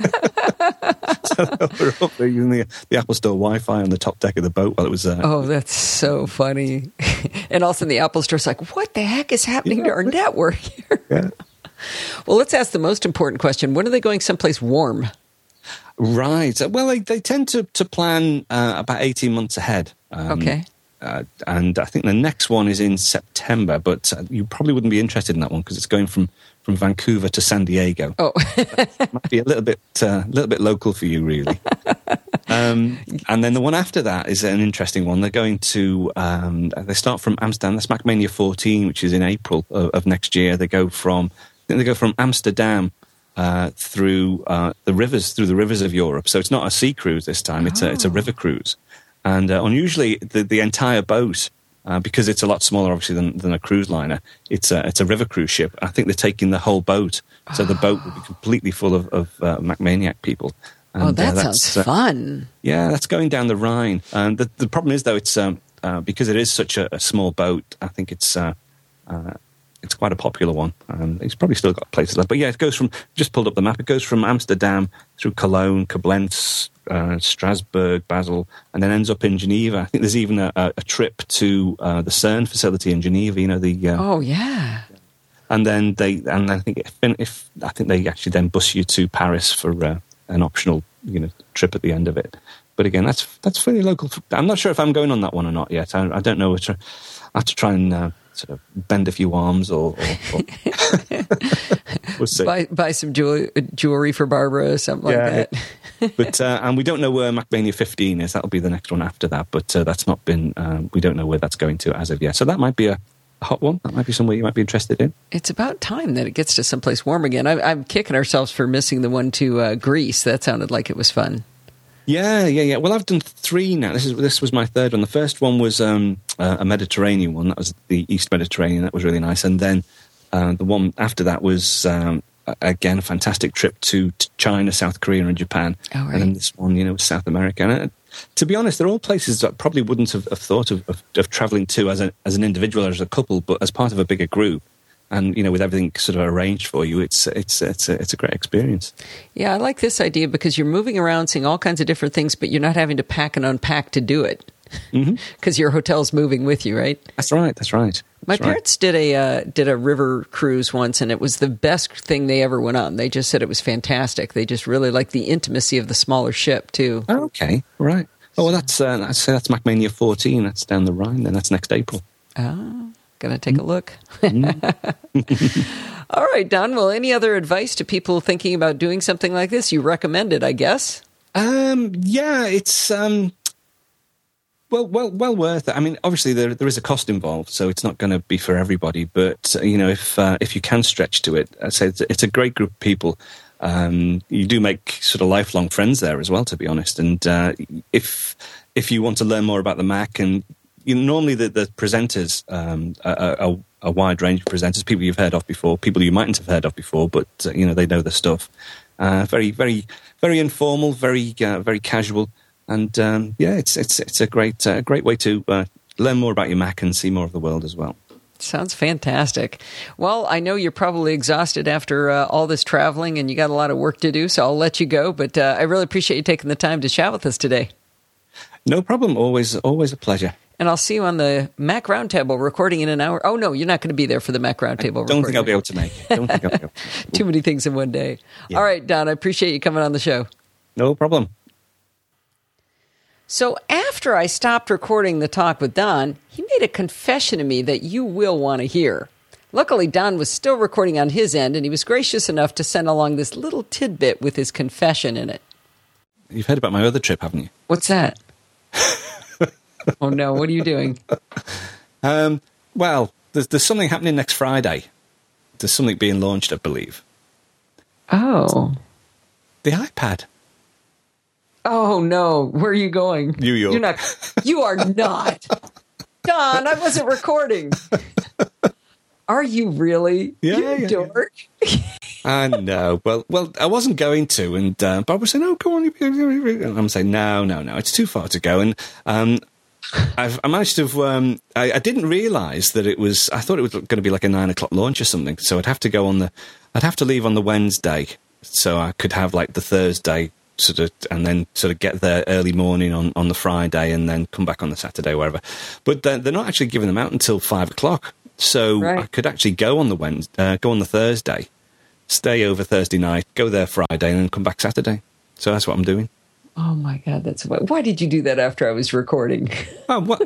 S6: so they were up there using the Apple store Wi-Fi on the top deck of the boat while it was.
S1: Oh, that's so funny! And also, the Apple store's like, "What the heck is happening to our network here?" Yeah. Well, let's ask the most important question: when are they going someplace warm?
S6: Right. Well, they tend to plan about 18 months ahead.
S1: Okay.
S6: And I think the next one is in September, but you probably wouldn't be interested in that one because it's going from Vancouver to San Diego. Oh, might be a little bit local for you, really. And then the one after that is an interesting one. They're going to they start from Amsterdam. That's MacMania 14, which is in April of next year. They go from Amsterdam through the rivers of Europe. So it's not a sea cruise this time. It's a river cruise. And unusually, the entire boat, because it's a lot smaller, obviously, than a cruise liner, it's a river cruise ship. I think they're taking the whole boat, so the boat will be completely full of MacManiac people. And,
S1: that sounds fun.
S6: Yeah, that's going down the Rhine. And the problem is, though, it's because it is such a small boat. I think it's quite a popular one. It's probably still got places left. But yeah, it goes from, just pulled up the map, it goes from Amsterdam through Cologne, Koblenz, Strasbourg, Basel, and then ends up in Geneva. I think there's even a trip to the CERN facility in Geneva.
S1: Oh yeah.
S6: And then I think they actually then bus you to Paris for an optional trip at the end of it. But again, that's fairly local. I'm not sure if I'm going on that one or not yet. I don't know. I have to try and sort of bend a few arms or we'll see.
S1: Buy some jewelry for Barbara or something like that.
S6: But and we don't know where MacMania 15 is. That'll be the next one after that. But that's not been. We don't know where that's going to as of yet. So that might be a hot one. That might be somewhere you might be interested in.
S1: It's about time that it gets to someplace warm again. I'm kicking ourselves for missing the one to Greece. That sounded like it was fun.
S6: Yeah. Well, I've done 3 now. This was my 3rd one. The first one was a Mediterranean one. That was the East Mediterranean. That was really nice. And then the one after that was again a fantastic trip to China, South Korea, and Japan.
S1: Oh, right.
S6: And then this one, was South America. And to be honest, they're all places that I probably wouldn't have thought of traveling to as an individual or as a couple, but as part of a bigger group. And, with everything sort of arranged for you, it's a great experience.
S1: Yeah, I like this idea because you're moving around, seeing all kinds of different things, but you're not having to pack and unpack to do it. because your hotel's moving with you, right?
S6: That's right. That's right.
S1: My parents did a river cruise once, and it was the best thing they ever went on. They just said it was fantastic. They just really liked the intimacy of the smaller ship too.
S6: Oh, okay, right. Oh, well, that's MacMania 14. That's down the Rhine. Then that's next April.
S1: Oh, gonna take a look. All right, Don. Well, any other advice to people thinking about doing something like this? You recommend it, I guess.
S6: Yeah, it's well worth it. I mean, obviously there is a cost involved, so it's not going to be for everybody. But if you can stretch to it, I'd say it's a great group of people. You do make sort of lifelong friends there as well, to be honest. And if you want to learn more about the Mac, and normally the presenters, a wide range of presenters, people you've heard of before, people you mightn't have heard of before, but they know the stuff. Very, very, very informal, very casual, and it's a great way to learn more about your Mac and see more of the world as well.
S1: Sounds fantastic. Well, I know you're probably exhausted after all this traveling, and you got a lot of work to do, so I'll let you go. But I really appreciate you taking the time to chat with us today.
S6: No problem. Always a pleasure.
S1: And I'll see you on the Mac Roundtable recording in an hour. Oh, no, you're not going to be there for the Mac Roundtable recording.
S6: Don't think I'll be able to make it.
S1: Too many things in one day. Yeah. All right, Don, I appreciate you coming on the show.
S6: No problem.
S1: So after I stopped recording the talk with Don, he made a confession to me that you will want to hear. Luckily, Don was still recording on his end, and he was gracious enough to send along this little tidbit with his confession in it.
S6: You've heard about my other trip, haven't you?
S1: What's that? Oh, no. What are you doing?
S6: Well, there's something happening next Friday. There's something being launched, I believe.
S1: Oh.
S6: The iPad.
S1: Oh, no. Where are you going?
S6: New York.
S1: You are not. Don, I wasn't recording. Are you really?
S6: Yeah.
S1: Dork.
S6: I know. Well, I wasn't going to, and Bob was saying, "Oh, come on." And I'm saying, "No, it's too far to go." And I managed to. I didn't realise that it was. I thought it was going to be like a 9 o'clock launch or something. So I'd have to go on I'd have to leave on the Wednesday, so I could have like the Thursday and then get there early morning on the Friday, and then come back on the Saturday, wherever. But they're not actually giving them out until 5 o'clock, so right. I could actually go on the Thursday, stay over Thursday night, go there Friday, and then come back Saturday. So that's what I'm doing.
S1: Oh my God, why did you do that after I was recording?
S6: Oh, what?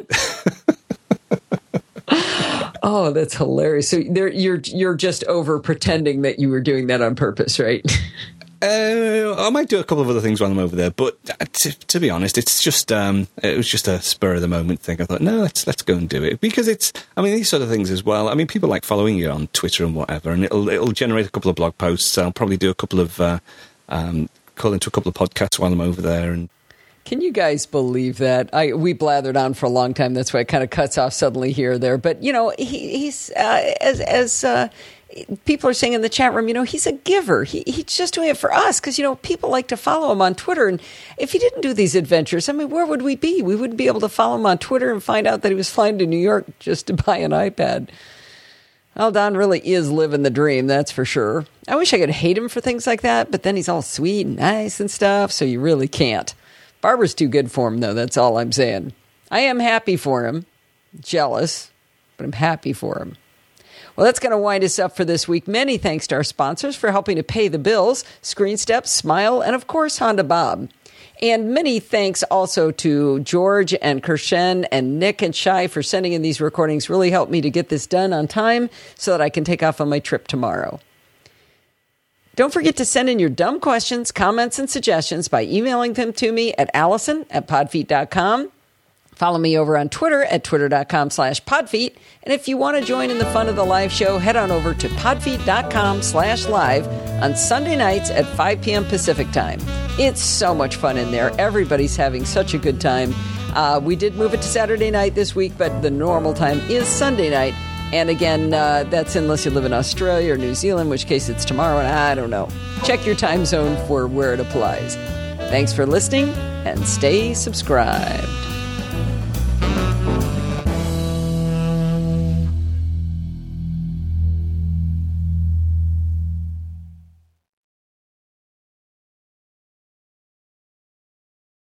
S1: Oh, that's hilarious. So you're just over pretending that you were doing that on purpose, right?
S6: I might do a couple of other things while I'm over there, but to be honest, it's just it was just a spur of the moment thing. I thought, no, let's go and do it, because these sort of things as well. I mean, people like following you on Twitter and whatever, and it'll generate a couple of blog posts. I'll probably do a couple of call into a couple of podcasts while I'm over there. And
S1: can you guys believe that? We blathered on for a long time. That's why it kind of cuts off suddenly here or there. But he's as people are saying in the chat room, he's a giver. He's just doing it for us because, people like to follow him on Twitter. And if he didn't do these adventures, where would we be? We wouldn't be able to follow him on Twitter and find out that he was flying to New York just to buy an iPad. Well, Don really is living the dream, that's for sure. I wish I could hate him for things like that, but then he's all sweet and nice and stuff, so you really can't. Barbara's too good for him, though, that's all I'm saying. I am happy for him. Jealous, but I'm happy for him. Well, that's going to wind us up for this week. Many thanks to our sponsors for helping to pay the bills, ScreenStep, Smile, and of course, Honda Bob. And many thanks also to George and Kirshen and Nick and Shai for sending in these recordings. Really helped me to get this done on time so that I can take off on my trip tomorrow. Don't forget to send in your dumb questions, comments, and suggestions by emailing them to me at allison@podfeet.com. Follow me over on Twitter at twitter.com/podfeet. And if you want to join in the fun of the live show, head on over to podfeet.com/live on Sunday nights at 5 p.m. Pacific time. It's so much fun in there. Everybody's having such a good time. We did move it to Saturday night this week, but the normal time is Sunday night. And again, that's unless you live in Australia or New Zealand, in which case it's tomorrow, and I don't know. Check your time zone for where it applies. Thanks for listening, and stay subscribed.